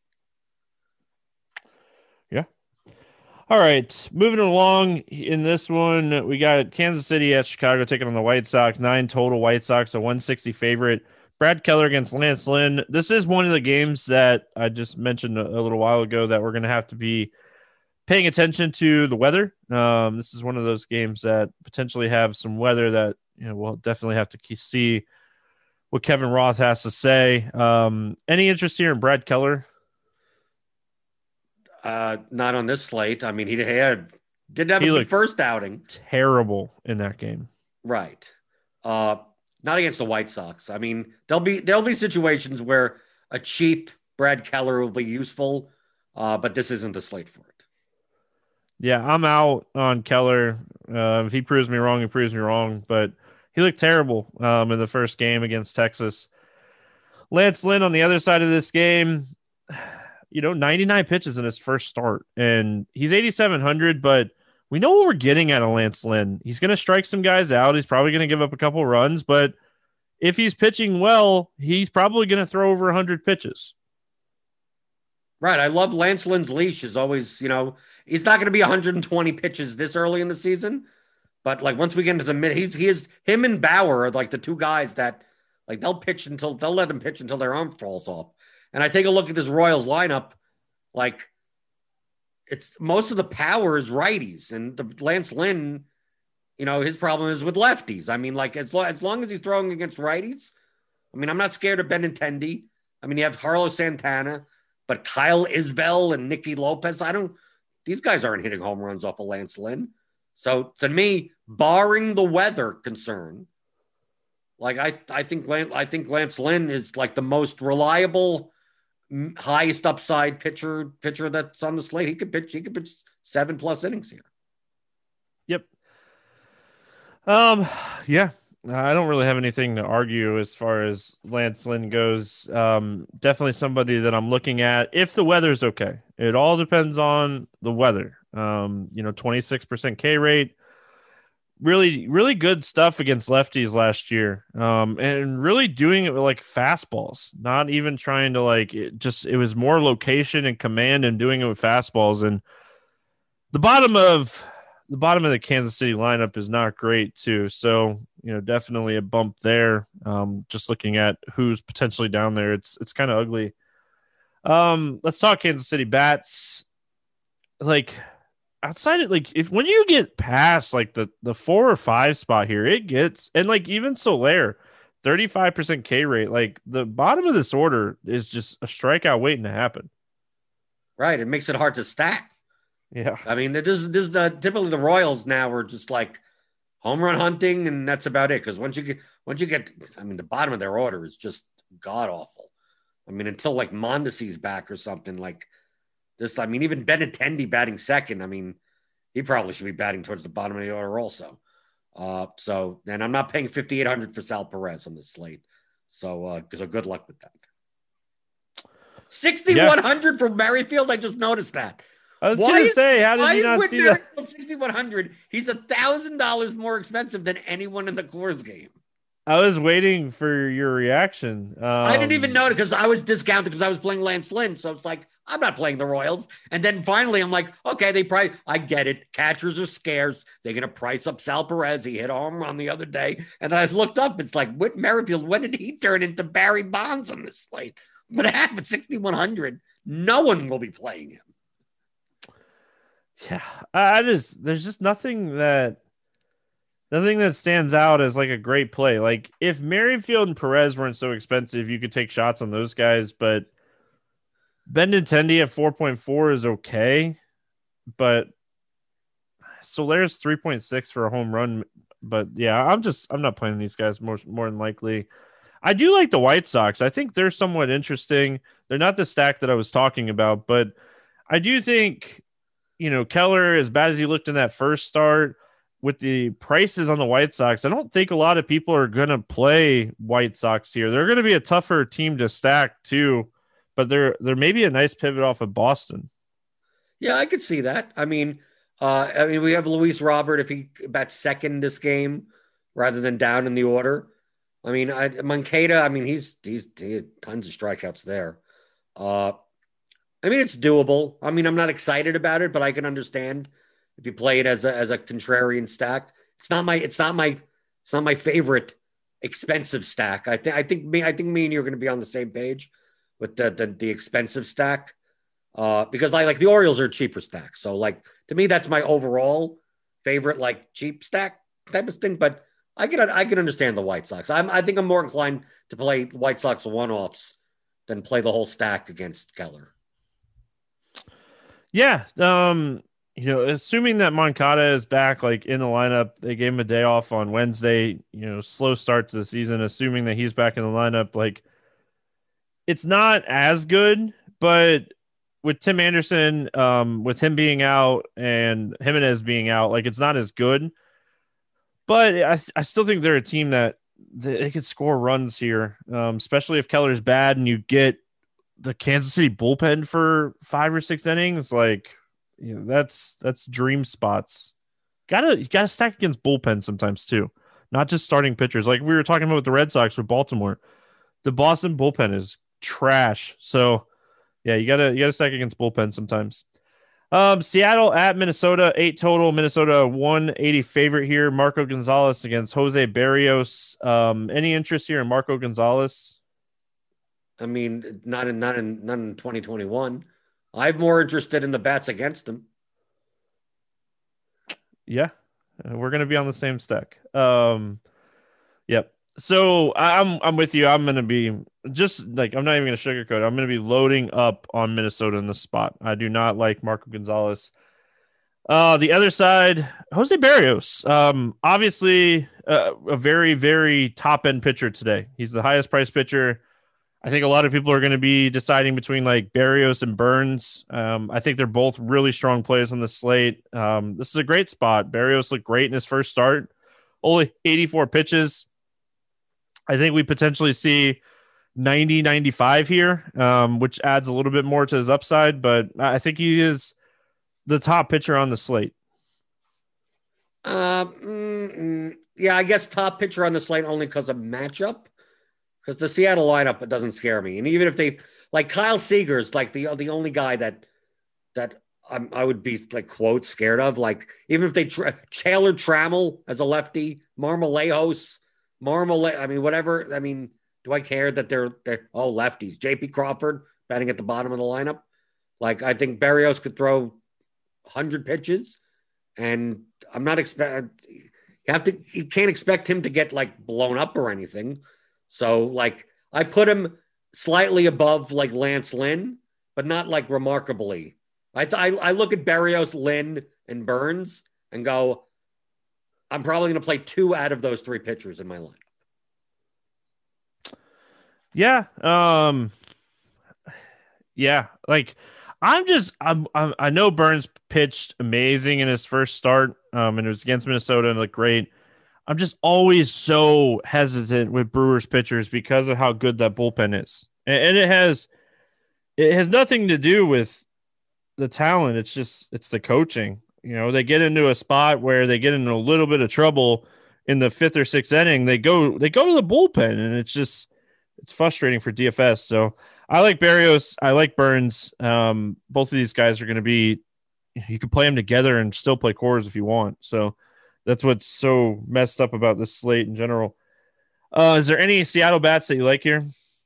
Yeah. All right. Moving along in this one, we got Kansas City at Chicago taking on the White Sox. Nine total White Sox, a one sixty favorite. Brad Keller against Lance Lynn. This is one of the games that I just mentioned a, a little while ago that we're going to have to be paying attention to the weather. Um, this is one of those games that potentially have some weather that, you know, we'll definitely have to see what Kevin Roth has to say. Um, any interest here in Brad Keller? Uh, not on this slate. I mean, he had didn't have he a good first outing. Terrible in that game. Right. Uh, Not against the White Sox. I mean, there'll be there'll be situations where a cheap Brad Keller will be useful, uh, but this isn't the slate for it. Yeah, I'm out on Keller. Uh, if he proves me wrong, he proves me wrong. But he looked terrible um, in the first game against Texas. Lance Lynn on the other side of this game, you know, ninety-nine pitches in his first start, and he's eighty-seven hundred, but we know what we're getting out of Lance Lynn. He's going to strike some guys out. He's probably going to give up a couple runs, but if he's pitching well, he's probably going to throw over one hundred pitches. Right. I love Lance Lynn's leash is always, you know, he's not going to be one hundred twenty pitches this early in the season, but like once we get into the mid, he's, he is, him and Bauer are like the two guys that like they'll pitch until, they'll let them pitch until their arm falls off. And I take a look at this Royals lineup, like, it's most of the power is righties, and the Lance Lynn, you know, his problem is with lefties. I mean, like as long, as long as he's throwing against righties, I mean, I'm not scared of Benintendi. I mean, you have Carlos Santana, but Kyle Isbell and Nicky Lopez, I don't, these guys aren't hitting home runs off of Lance Lynn. So to me, barring the weather concern, like I, I think, Lance, I think Lance Lynn is like the most reliable, highest upside pitcher pitcher that's on the slate. He could pitch, he could pitch seven plus innings here. Yep. Um, yeah, I don't really have anything to argue as far as Lance Lynn goes. Um, definitely somebody that I'm looking at if the weather's okay. It all depends on the weather. Um, you know, twenty-six percent K rate, really, really good stuff against lefties last year. Um, and really doing it with like fastballs, not even trying to like it just, it was more location and command and doing it with fastballs. And the bottom of the bottom of the Kansas City lineup is not great too. So, you know, definitely a bump there. Um, just looking at who's potentially down there, it's, it's kind of ugly. Um, let's talk Kansas City bats. Like, outside of like if when you get past like the the four or five spot here, it gets, and like even Soler, thirty-five percent K rate, like the bottom of this order is just a strikeout waiting to happen. Right. It makes it hard to stack. Yeah. I mean, this is this is the typically the Royals now are just like home run hunting, and that's about it. Because once you get once you get, I mean, the bottom of their order is just god awful. I mean, until like Mondesi's back or something like. This, I mean, even Benintendi batting second. I mean, he probably should be batting towards the bottom of the order also. Uh, so, and I'm not paying fifty-eight hundred for Sal Perez on this slate. So, uh, so good luck with that. sixty-one hundred yeah. for Merrifield. I just noticed that. I was going to say, how did you not see that? sixty-one hundred. He's a thousand dollars more expensive than anyone in the Coors game. I was waiting for your reaction. Um, I didn't even know it because I was discounted because I was playing Lance Lynn. So it's like, I'm not playing the Royals. And then finally I'm like, okay, they probably, I get it. Catchers are scarce. They're going to price up Sal Perez. He hit a home run the other day. And then I looked up. It's like, Whit Merrifield, when did he turn into Barry Bonds on this slate? What happened? sixty-one hundred. No one will be playing him. Yeah. I just, there's just nothing that, the thing that stands out as like a great play. Like if Merrifield and Perez weren't so expensive, you could take shots on those guys. But Benintendi at four point four is okay, but Soler's three point six for a home run. But yeah, I'm just I'm not playing these guys more more than likely. I do like the White Sox. I think they're somewhat interesting. They're not the stack that I was talking about, but I do think, you know, Keller, as bad as he looked in that first start, with the prices on the White Sox, I don't think a lot of people are going to play White Sox here. They're going to be a tougher team to stack too, but they're they're maybe a nice pivot off of Boston. Yeah, I could see that. I mean, uh, I mean, we have Luis Robert if he bats second this game rather than down in the order. I mean, I, Moncada, I mean, he's he's he had tons of strikeouts there. Uh, I mean, it's doable. I mean, I'm not excited about it, but I can understand if you play it as a as a contrarian stack. It's not my it's not my it's not my favorite expensive stack. I think I think me I think me and you are going to be on the same page with the the, the expensive stack. Uh, because like like the Orioles are a cheaper stack. So like to me, that's my overall favorite like cheap stack type of thing. But I can I can understand the White Sox. I'm I think I'm more inclined to play White Sox one-offs than play the whole stack against Keller. Yeah, um, you know, assuming that Moncada is back, like in the lineup, they gave him a day off on Wednesday. You know, slow start to the season. Assuming that he's back in the lineup, like it's not as good, but with Tim Anderson, um, with him being out and Jimenez being out, like it's not as good. But I, I still think they're a team that they could score runs here, um, especially if Keller's bad and you get the Kansas City bullpen for five or six innings. Like, you know, that's that's dream spots. Gotta you gotta stack against bullpen sometimes too, not just starting pitchers. Like we were talking about with the Red Sox with Baltimore, the Boston bullpen is trash. So yeah, you gotta you gotta stack against bullpen sometimes. Um, Seattle at Minnesota, eight total. Minnesota one eighty favorite here. Marco Gonzalez against Jose Barrios. Um, any interest here in Marco Gonzalez? I mean, not in not in not in twenty twenty-one. I'm more interested in the bats against him. Yeah, we're gonna be on the same stack. Um, yep. So I'm I'm with you. I'm gonna be just like I'm not even gonna sugarcoat it. I'm gonna be loading up on Minnesota in the spot. I do not like Marco Gonzalez. Uh, the other side, Jose Barrios. Um, obviously uh, a very very top end pitcher today. He's the highest priced pitcher. I think a lot of people are going to be deciding between like Barrios and Burns. Um, I think they're both really strong plays on the slate. Um, this is a great spot. Barrios looked great in his first start. Only eighty-four pitches. I think we potentially see ninety, ninety-five here, um, which adds a little bit more to his upside, but I think he is the top pitcher on the slate. Uh, mm, yeah, I guess top pitcher on the slate only because of matchup. Because the Seattle lineup, it doesn't scare me. And even if they, like Kyle Seager's like the the only guy that that I'm, I would be like, quote, scared of. Like, even if they, tra- Taylor Trammell as a lefty, Marmolejos, Marmole, I mean, whatever. I mean, do I care that they're, they're all lefties? J P Crawford batting at the bottom of the lineup. Like, I think Barrios could throw one hundred pitches, and I'm not expect. You have to. You can't expect him to get like blown up or anything. So, like, I put him slightly above like Lance Lynn, but not like remarkably. I th- I, I look at Barrios, Lynn, and Burns and go, I'm probably going to play two out of those three pitchers in my lineup. Yeah. Um, yeah. Like, I'm just, I'm, I'm, I know Burns pitched amazing in his first start, um, and it was against Minnesota and looked great. I'm just always so hesitant with Brewers pitchers because of how good that bullpen is. And, and it has, it has nothing to do with the talent. It's just, it's the coaching. You know, they get into a spot where they get into a little bit of trouble in the fifth or sixth inning. They go, they go to the bullpen, and it's just, it's frustrating for D F S. So I like Barrios. I like Burns. Um, both of these guys are going to be, you can play them together and still play cores if you want. So that's what's so messed up about this slate in general. Uh, is there any Seattle bats that you like here?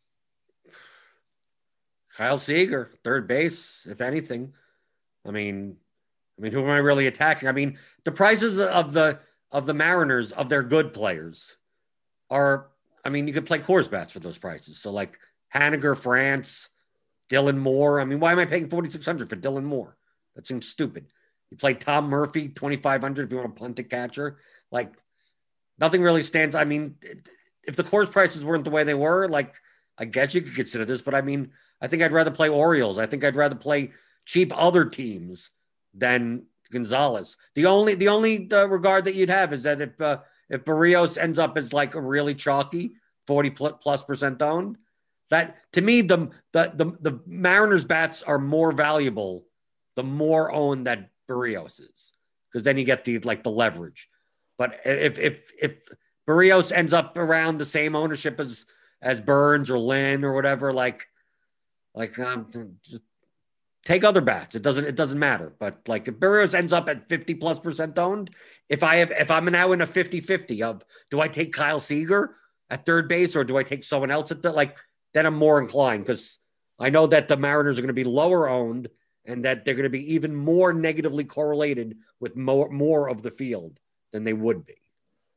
Kyle Seager, third base, if anything. I mean, I mean, who am I really attacking? I mean, the prices of the of the Mariners, of their good players, are, I mean, you could play Coors bats for those prices. So like Haniger, France, Dylan Moore. I mean, why am I paying forty-six hundred for Dylan Moore? That seems stupid. You play Tom Murphy, twenty-five hundred if you want to punt a catcher. Like, nothing really stands. I mean, if the Coors prices weren't the way they were, like, I guess you could consider this, but I mean, I think I'd rather play Orioles. I think I'd rather play cheap other teams than Gonzalez. The only the only uh, regard that you'd have is that if uh, if Barrios ends up as like a really chalky forty plus percent owned, that to me the the the, the Mariners bats are more valuable the more owned that Barrios is, because then you get the like the leverage. But if if if Barrios ends up around the same ownership as as Burns or Lynn or whatever, like like um, just take other bats. It doesn't it doesn't matter. But like if Barrios ends up at fifty plus percent owned, if I have if I'm now in a fifty-fifty of do I take Kyle Seager at third base or do I take someone else at the like, then I'm more inclined, because I know that the Mariners are going to be lower owned and that they're going to be even more negatively correlated with more more of the field than they would be.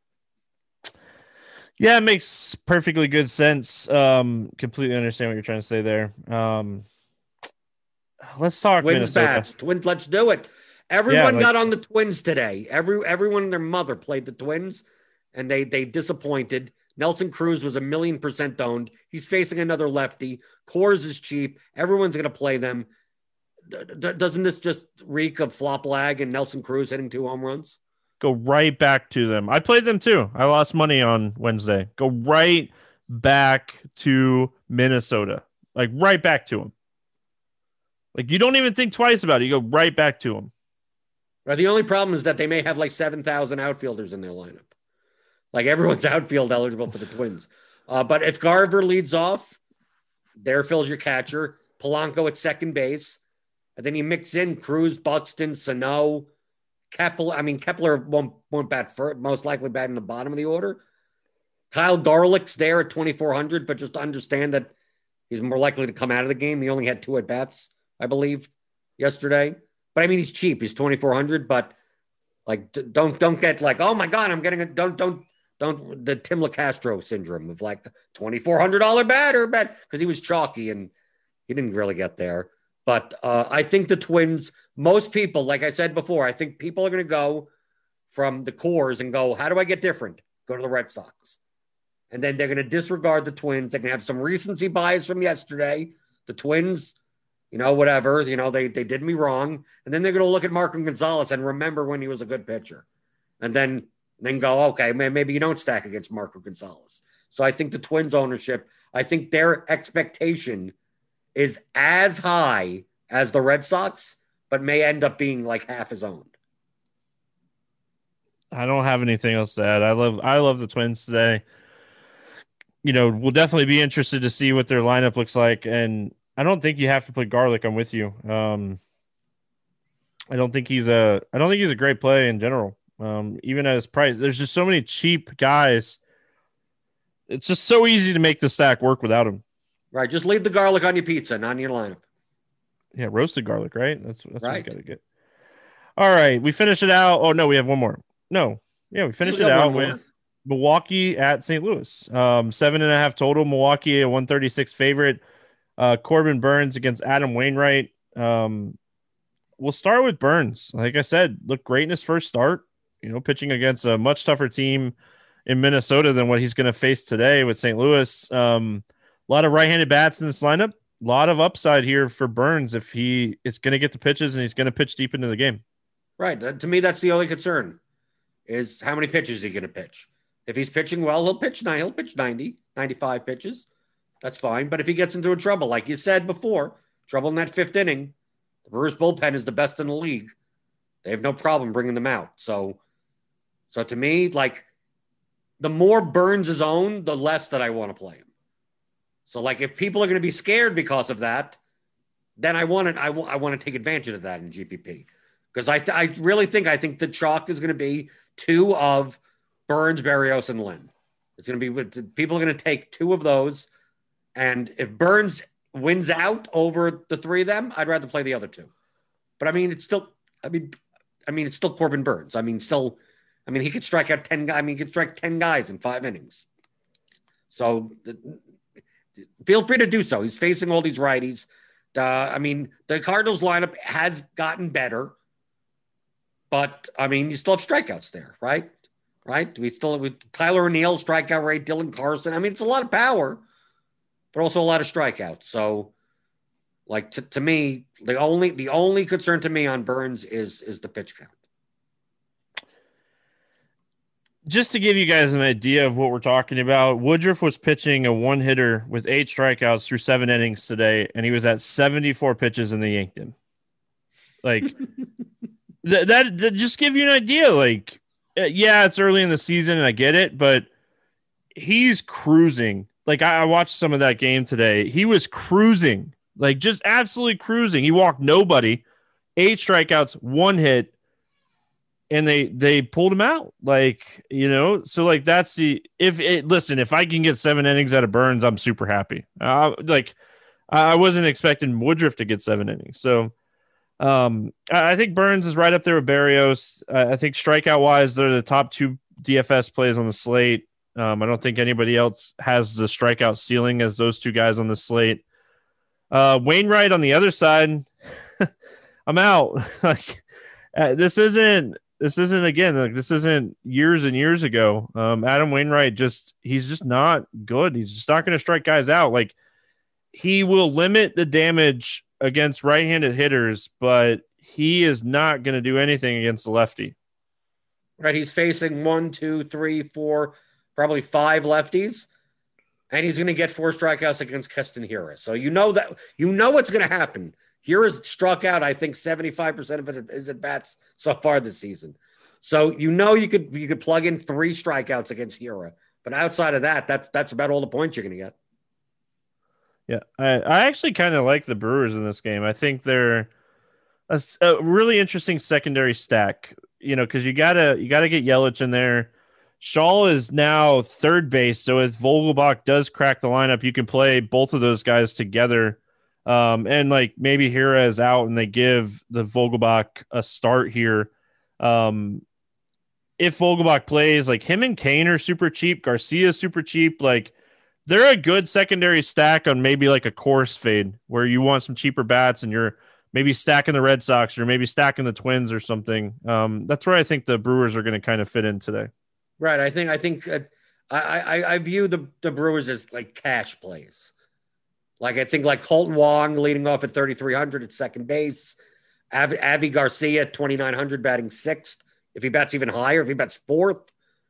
Yeah, it makes perfectly good sense. Um, completely understand what you're trying to say there. Um, let's talk Twins Minnesota. bats. Twins, let's do it. Everyone yeah, like, got on the Twins today. Every everyone and their mother played the Twins, and they they disappointed. Nelson Cruz was a million percent owned. He's facing another lefty. Coors is cheap. Everyone's going to play them. D- d- doesn't this just reek of flop lag and Nelson Cruz hitting two home runs? Go right back to them. I played them too. I lost money on Wednesday. Go right back to Minnesota. Like right back to them. Like you don't even think twice about it. You go right back to them. Right. The only problem is that they may have like seven thousand outfielders in their lineup. Like everyone's outfield eligible for the Twins. Uh, but if Garver leads off, there fills your catcher. Polanco at second base. And then you mix in Cruz, Buxton, Sano, Kepler. I mean, Kepler won't, won't bat first, most likely bat in the bottom of the order. Kyle Garlick's there at twenty-four hundred, but just understand that he's more likely to come out of the game. He only had two at-bats, I believe, yesterday. But I mean, he's cheap. He's twenty-four hundred, but like, don't don't get like, oh my God, I'm getting a don't don't don't the Tim LaCastro syndrome of like twenty-four hundred dollars batter bet, because he was chalky and he didn't really get there. But uh, I think the Twins, most people, like I said before, I think people are going to go from the Coors and go, how do I get different? Go to the Red Sox. And then they're going to disregard the Twins. They're going to have some recency bias from yesterday. The Twins, you know, whatever, you know, they, they did me wrong. And then they're going to look at Marco Gonzalez and remember when he was a good pitcher. And then, then go, okay, man, maybe you don't stack against Marco Gonzalez. So I think the Twins ownership, I think their expectation is as high as the Red Sox, but may end up being like half as owned. I don't have anything else to add. I love I love the Twins today. You know, we'll definitely be interested to see what their lineup looks like. And I don't think you have to play Garlick. I'm with you. Um, I don't think he's a I don't think he's a great play in general. Um, even at his price. There's just so many cheap guys. It's just so easy to make the stack work without him. Right. Just leave the garlic on your pizza, not in your lineup. Yeah, roasted garlic, right? That's that's right. what you got to get. All right, we finish it out. Oh no, we have one more. No, yeah, we finished it out with Milwaukee at Saint Louis. Um, seven and a half total. Milwaukee a one thirty-six favorite. Uh, Corbin Burns against Adam Wainwright. Um, we'll start with Burns. Like I said, looked great in his first start. You know, pitching against a much tougher team in Minnesota than what he's going to face today with Saint Louis. Um, a lot of right-handed bats in this lineup. A lot of upside here for Burns if he is going to get the pitches and he's going to pitch deep into the game. Right. To me, that's the only concern is how many pitches is he going to pitch? If he's pitching well, he'll pitch nine. He'll pitch ninety, ninety-five pitches. That's fine. But if he gets into a trouble, like you said before, trouble in that fifth inning, the Brewers bullpen is the best in the league. They have no problem bringing them out. So, so to me, like the more Burns is owned, the less that I want to play him. So, like, if people are going to be scared because of that, then I want it. I, w- I want to take advantage of that in G P P because I, th- I really think I think the chalk is going to be two of Burns, Berrios, and Lynn. It's going to be people are going to take two of those, and if Burns wins out over the three of them, I'd rather play the other two. But I mean, it's still. I mean, I mean, it's still Corbin Burns. I mean, still. I mean, he could strike out ten guys. I mean, he could strike ten guys in five innings. So feel free to do so. He's facing all these righties. Uh, I mean, the Cardinals lineup has gotten better, but I mean, you still have strikeouts there, right? Right? We still with Tyler O'Neill, strikeout rate, Dylan Carson. I mean, it's a lot of power, but also a lot of strikeouts. So, like to, to me, the only the only concern to me on Burnes is is the pitch count. Just to give you guys an idea of what we're talking about, Woodruff was pitching a one hitter with eight strikeouts through seven innings today, and he was at seventy-four pitches in the Yankton. Like th- that, that just give you an idea. Like, yeah, it's early in the season and I get it, but he's cruising. Like I, I watched some of that game today. He was cruising, like just absolutely cruising. He walked nobody, eight strikeouts, one hit. And they they pulled him out, like, you know, so like that's the if it listen, if I can get seven innings out of Burnes, I'm super happy. Uh, like I wasn't expecting Woodruff to get seven innings, so um, I think Burnes is right up there with Berrios. Uh, I think strikeout wise, they're the top two D F S plays on the slate. Um, I don't think anybody else has the strikeout ceiling as those two guys on the slate. Uh, Wainwright on the other side, I'm out. Like uh, this isn't. This isn't again like this isn't years and years ago. Um, Adam Wainwright just he's just not good. He's just not going to strike guys out. Like he will limit the damage against right-handed hitters, but he is not going to do anything against the lefty. Right, he's facing one, two, three, four, probably five lefties, and he's going to get four strikeouts against Keston Hiura. So you know that you know what's going to happen. Hiura's struck out, I think, seventy-five percent of it is at bats so far this season. So you know you could you could plug in three strikeouts against Hiura. But outside of that, that's that's about all the points you're going to get. Yeah, I, I actually kind of like the Brewers in this game. I think they're a, a really interesting secondary stack, you know, because you gotta you gotta get Yelich in there. Shaw is now third base, so if Vogelbach does crack the lineup, you can play both of those guys together. Um, and like maybe Hiura is out and they give the Vogelbach a start here. Um, if Vogelbach plays, like him and Kane are super cheap, Garcia is super cheap. Like they're a good secondary stack on maybe like a course fade where you want some cheaper bats and you're maybe stacking the Red Sox or maybe stacking the Twins or something. Um, that's where I think the Brewers are going to kind of fit in today. Right. I think, I think, uh, I, I, I view the, the Brewers as like cash plays. Like I think like Colton Wong leading off at thirty-three hundred at second base, Avi, Avi Garcia at twenty-nine hundred batting sixth. If he bats even higher, if he bats fourth,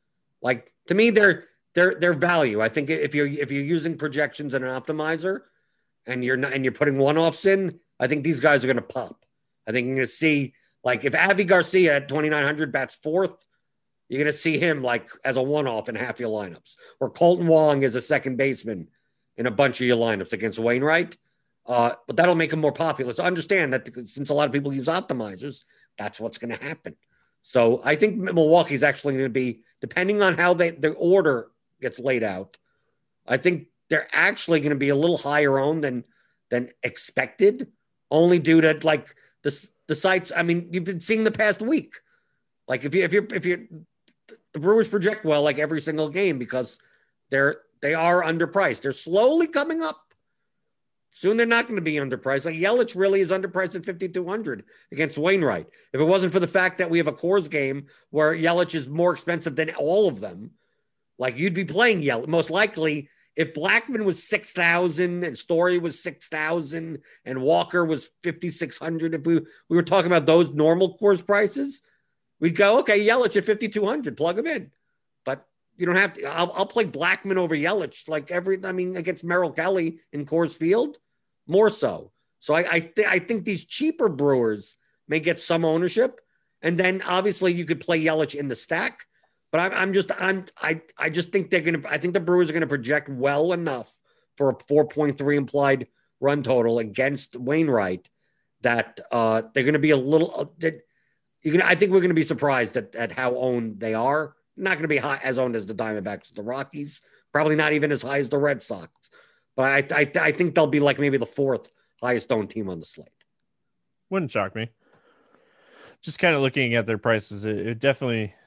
like to me, they're they're they're value. I think if you're if you're using projections and an optimizer, and you're not and you're putting one offs in, I think these guys are going to pop. I think you're going to see like if Avi Garcia at twenty-nine hundred bats fourth, you're going to see him like as a one off in half your lineups, or Colton Wong as a second baseman in a bunch of your lineups against Wainwright. Uh, but that'll make him more popular. So understand that since a lot of people use optimizers, that's what's going to happen. So I think Milwaukee's actually going to be, depending on how they, the order gets laid out, I think they're actually going to be a little higher owned than than expected, only due to like the, the sites. I mean, you've been seeing the past week. Like if you if you're if you the Brewers project well like every single game because they're They are underpriced. They're slowly coming up. Soon they're not going to be underpriced. Like Yelich really is underpriced at fifty-two hundred against Wainwright. If it wasn't for the fact that we have a Coors game where Yelich is more expensive than all of them, like you'd be playing Yelich. Most likely, if Blackman was six thousand and Story was six thousand and Walker was fifty-six hundred, if we, we were talking about those normal Coors prices, we'd go, okay, Yelich at fifty-two hundred, plug him in. But you don't have to. I'll, I'll play Blackman over Yelich, like every. I mean, against Merrill Kelly in Coors Field, more so. So I, I, th- I think these cheaper Brewers may get some ownership, and then obviously you could play Yelich in the stack. But I'm, I'm just, I'm, I, I just think they're gonna. I think the Brewers are gonna project well enough for a four point three implied run total against Wainwright that uh, they're gonna be a little. Uh, that you're gonna. I think we're gonna be surprised at, at how owned they are. Not going to be high, as owned as the Diamondbacks, the Rockies. Probably not even as high as the Red Sox. But I, I, I think they'll be like maybe the fourth highest owned team on the slate. Wouldn't shock me. Just kind of looking at their prices, it, it definitely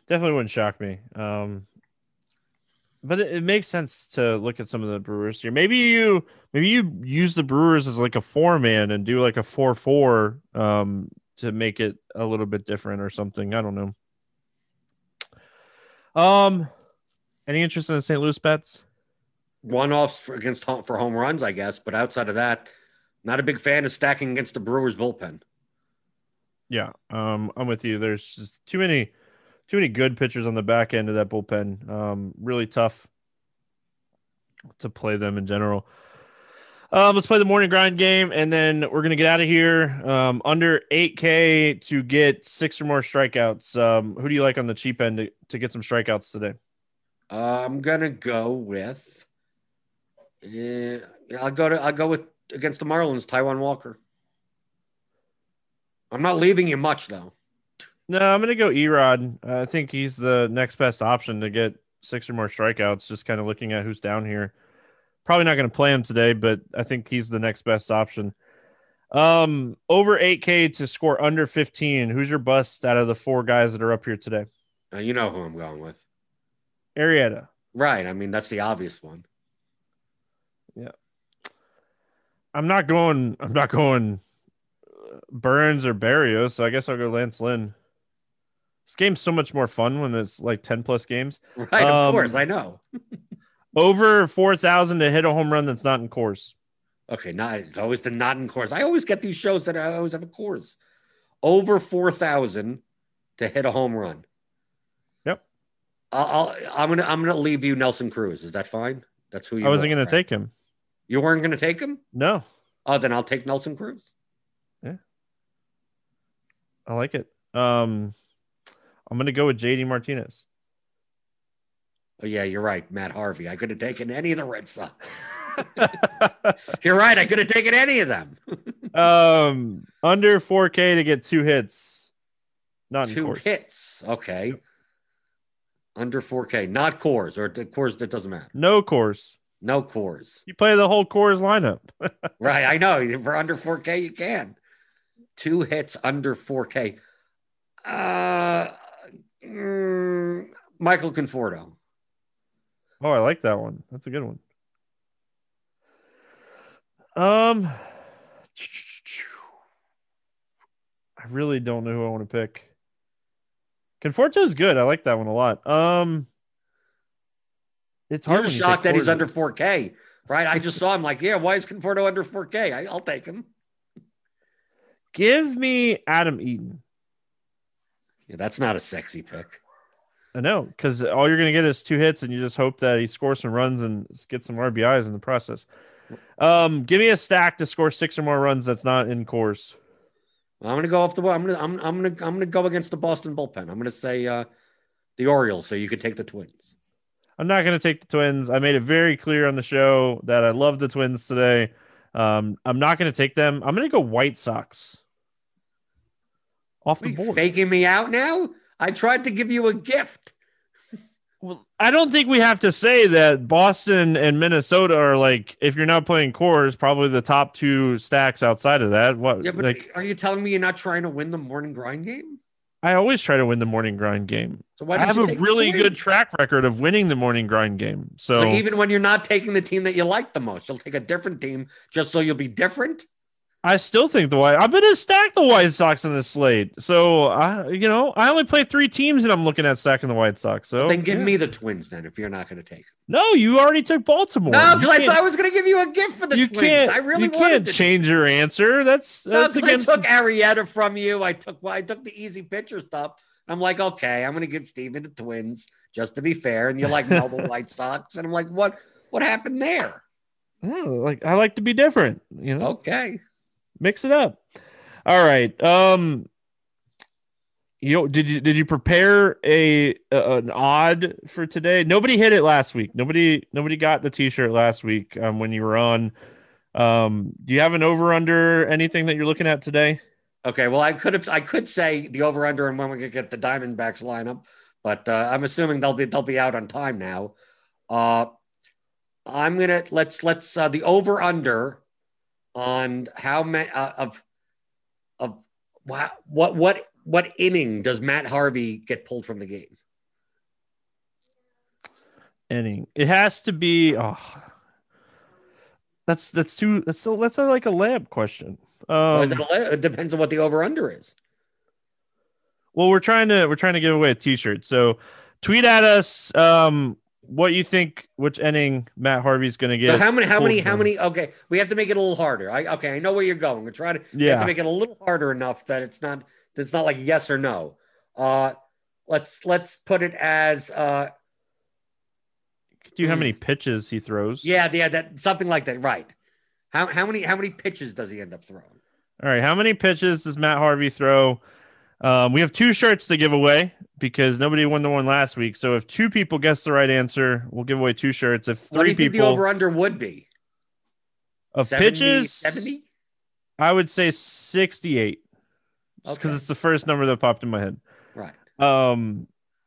Definitely wouldn't shock me. Um, but it, it makes sense to look at some of the Brewers here. Maybe you maybe you use the Brewers as like a four man and do like a four four um, to make it a little bit different or something. I don't know. Um, any interest in the Saint Louis bets? One offs against home for home runs, I guess. But outside of that, not a big fan of stacking against the Brewers bullpen. Yeah, um, I'm with you. There's just too many, too many good pitchers on the back end of that bullpen. Um, really tough to play them in general. Um, let's play the morning grind game, and then we're gonna get out of here. Um, under eight K to get six or more strikeouts. Um, who do you like on the cheap end to, to get some strikeouts today? Uh, I'm gonna go with. Uh, I'll go to. I'll go with against the Marlins. Taijuan Walker. I'm not leaving you much though. No, I'm gonna go Erod. Uh, I think he's the next best option to get six or more strikeouts. Just kind of looking at who's down here. Probably not going to play him today, but I think he's the next best option. Um, over eight K to score under fifteen. Who's your bust out of the four guys that are up here today? Uh, you know who I'm going with. Arrieta. Right. I mean, that's the obvious one. Yeah. I'm not going. I'm not going Burns or Barrios, so I guess I'll go Lance Lynn. This game's so much more fun when it's like ten plus games. Right, of um, course, I know. Over four thousand to hit a home run that's not in course. Okay, not it's always the not in course. I always get these shows that I always have a course. Over four thousand to hit a home run. Yep. I'll, I'll I'm gonna I'm gonna leave you Nelson Cruz. Is that fine? That's who you. I wasn't want, going right? to take him. You weren't going to take him? No. Oh, then I'll take Nelson Cruz. Yeah. I like it. Um, I'm going to go with J D Martinez. Oh, yeah, you're right. Matt Harvey. I could have taken any of the Red Sox. You're right. I could have taken any of them. um, under four K to get two hits. Not in two course. hits. Okay. Under four K. Not cores or the cores that doesn't matter. No course. No cores. You play the whole Coors lineup. Right. I know. For under four K, you can. Two hits under four K. Uh, mm, Michael Conforto. Oh, I like that one. That's a good one. Um, I really don't know who I want to pick. Conforto's good. I like that one a lot. Um, it's hard. You're when you shocked take that he's Coors. under four K, right? I just saw him like, yeah, why is Conforto under four K? I, I'll take him. Give me Adam Eaton. Yeah, that's not a sexy pick. I know, because all you're going to get is two hits, and you just hope that he scores some runs and get some R B Is in the process. Um, give me a stack to score six or more runs that's not in course. I'm going to go off the. I'm going to. I'm. I'm going to. I'm going to go against the Boston bullpen. I'm going to say uh, the Orioles, so you could take the Twins. I'm not going to take the Twins. I made it very clear on the show that I love the Twins today. Um, I'm not going to take them. I'm going to go White Sox. Off the board. Faking me out now? I tried to give you a gift. Well, I don't think we have to say that Boston and Minnesota are like, if you're not playing cores, probably the top two stacks outside of that. What? Yeah, but like, are you telling me you're not trying to win the morning grind game? I always try to win the morning grind game. So why I did have you a take the really Twins? good track record of winning the morning grind game. So, So even when you're not taking the team that you like the most, you'll take a different team just so you'll be different? I still think the White. I'm going to stack the White Sox in this slate. So I, you know, I only play three teams, and I'm looking at stacking the White Sox. So Then give yeah. me the Twins then if you're not going to take them. No, you already took Baltimore. No, You because I can't- thought I was going to give you a gift for the you Twins. can't. I really you wanted can't to. change your answer. That's No, that's because I against. took Arrieta from you. I took well, I took the easy pitcher stuff. I'm like, okay, I'm going to give Steven the Twins just to be fair. And you're like, no, the White Sox. And I'm like, what? What happened there? Oh, like I like to be different. You know, Okay. mix it up. All right. Um, you know, did you did you prepare a, a an odd for today? Nobody hit it last week. Nobody nobody got the T-shirt last week um, when you were on. Um, do you have an over under anything that you're looking at today? Okay. Well, I could have I could say the over under and when we could get the Diamondbacks lineup, but uh, I'm assuming they'll be they'll be out on time now. Uh, I'm gonna let's let's uh, the over under on how many uh, of of wow, what what what inning does Matt Harvey get pulled from the game? inning? It has to be. Oh, that's that's too. That's so. That's a, like a layup question. Or is Um, it, a, it depends on what the over under is. well, we're trying to we're trying to give away a T-shirt. So tweet at us um, what you think, which inning Matt Harvey's going to get. So how many? How pulled many? How from. many? Okay, we have to make it a little harder. I okay, I know where you're going. We're trying to. We have Yeah. to make it a little harder enough that it's not. That it's not like yes or no. Uh, let's let's put it as uh. Do you know how many pitches he throws? Yeah, yeah, that something like that. Right. How how many how many pitches does he end up throwing? All right. How many pitches does Matt Harvey throw? Um, we have two shirts to give away because nobody won the one last week. So if two people guess the right answer, we'll give away two shirts. If three What do you think people the over under would be? of seventy, pitches, seventy? I would say sixty-eight. Just because Okay. it's the first number that popped in my head. Right. Um,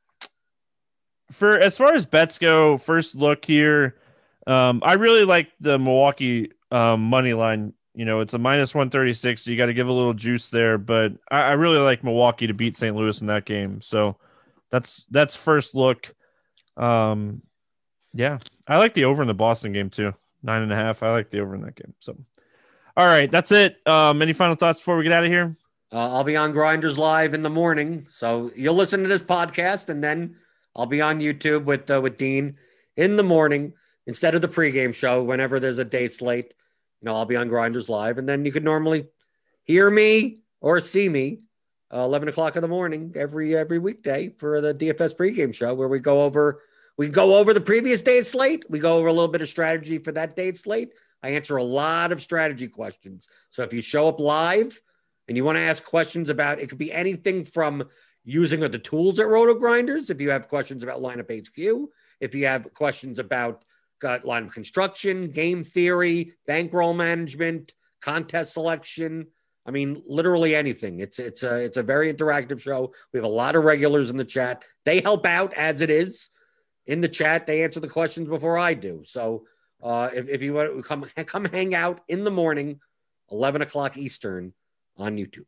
for as far as bets go, first look here, um, I really like the Milwaukee um, money line. You know, it's a minus one thirty-six, so you got to give a little juice there. But I, I really like Milwaukee to beat Saint Louis in that game. So that's that's first look. Um, yeah, I like the over in the Boston game too, nine and a half. I like the over in that game. So, all right, that's it. Um, any final thoughts before we get out of here? Uh, I'll be on Grinders Live in the morning, so you'll listen to this podcast, and then I'll be on YouTube with uh, with Dean in the morning instead of the pregame show. Whenever there's a day slate, you know, I'll be on Grinders Live, and then you could normally hear me or see me uh, eleven o'clock in the morning every every weekday for the D F S pregame show, where we go over we go over the previous day's slate. We go over a little bit of strategy for that day's slate. I answer a lot of strategy questions, so if you show up live and you want to ask questions about, it could be anything from using the tools at Roto Grinders. If you have questions about lineup H Q, if you have questions about uh, lineup construction, game theory, bankroll management, contest selection, I mean, literally anything. It's it's a it's a very interactive show. We have a lot of regulars in the chat. They help out as it is in the chat. They answer the questions before I do. So uh, if if you want to come come hang out in the morning, eleven o'clock Eastern on YouTube.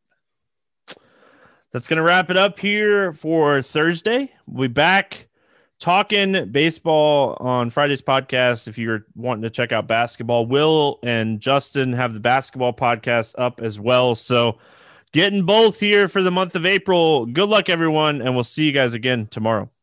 That's going to wrap it up here for Thursday. We'll be back talking baseball on Friday's podcast. If you're wanting to check out basketball, Will and Justin have the basketball podcast up as well. So getting both here for the month of April. Good luck, everyone, and we'll see you guys again tomorrow.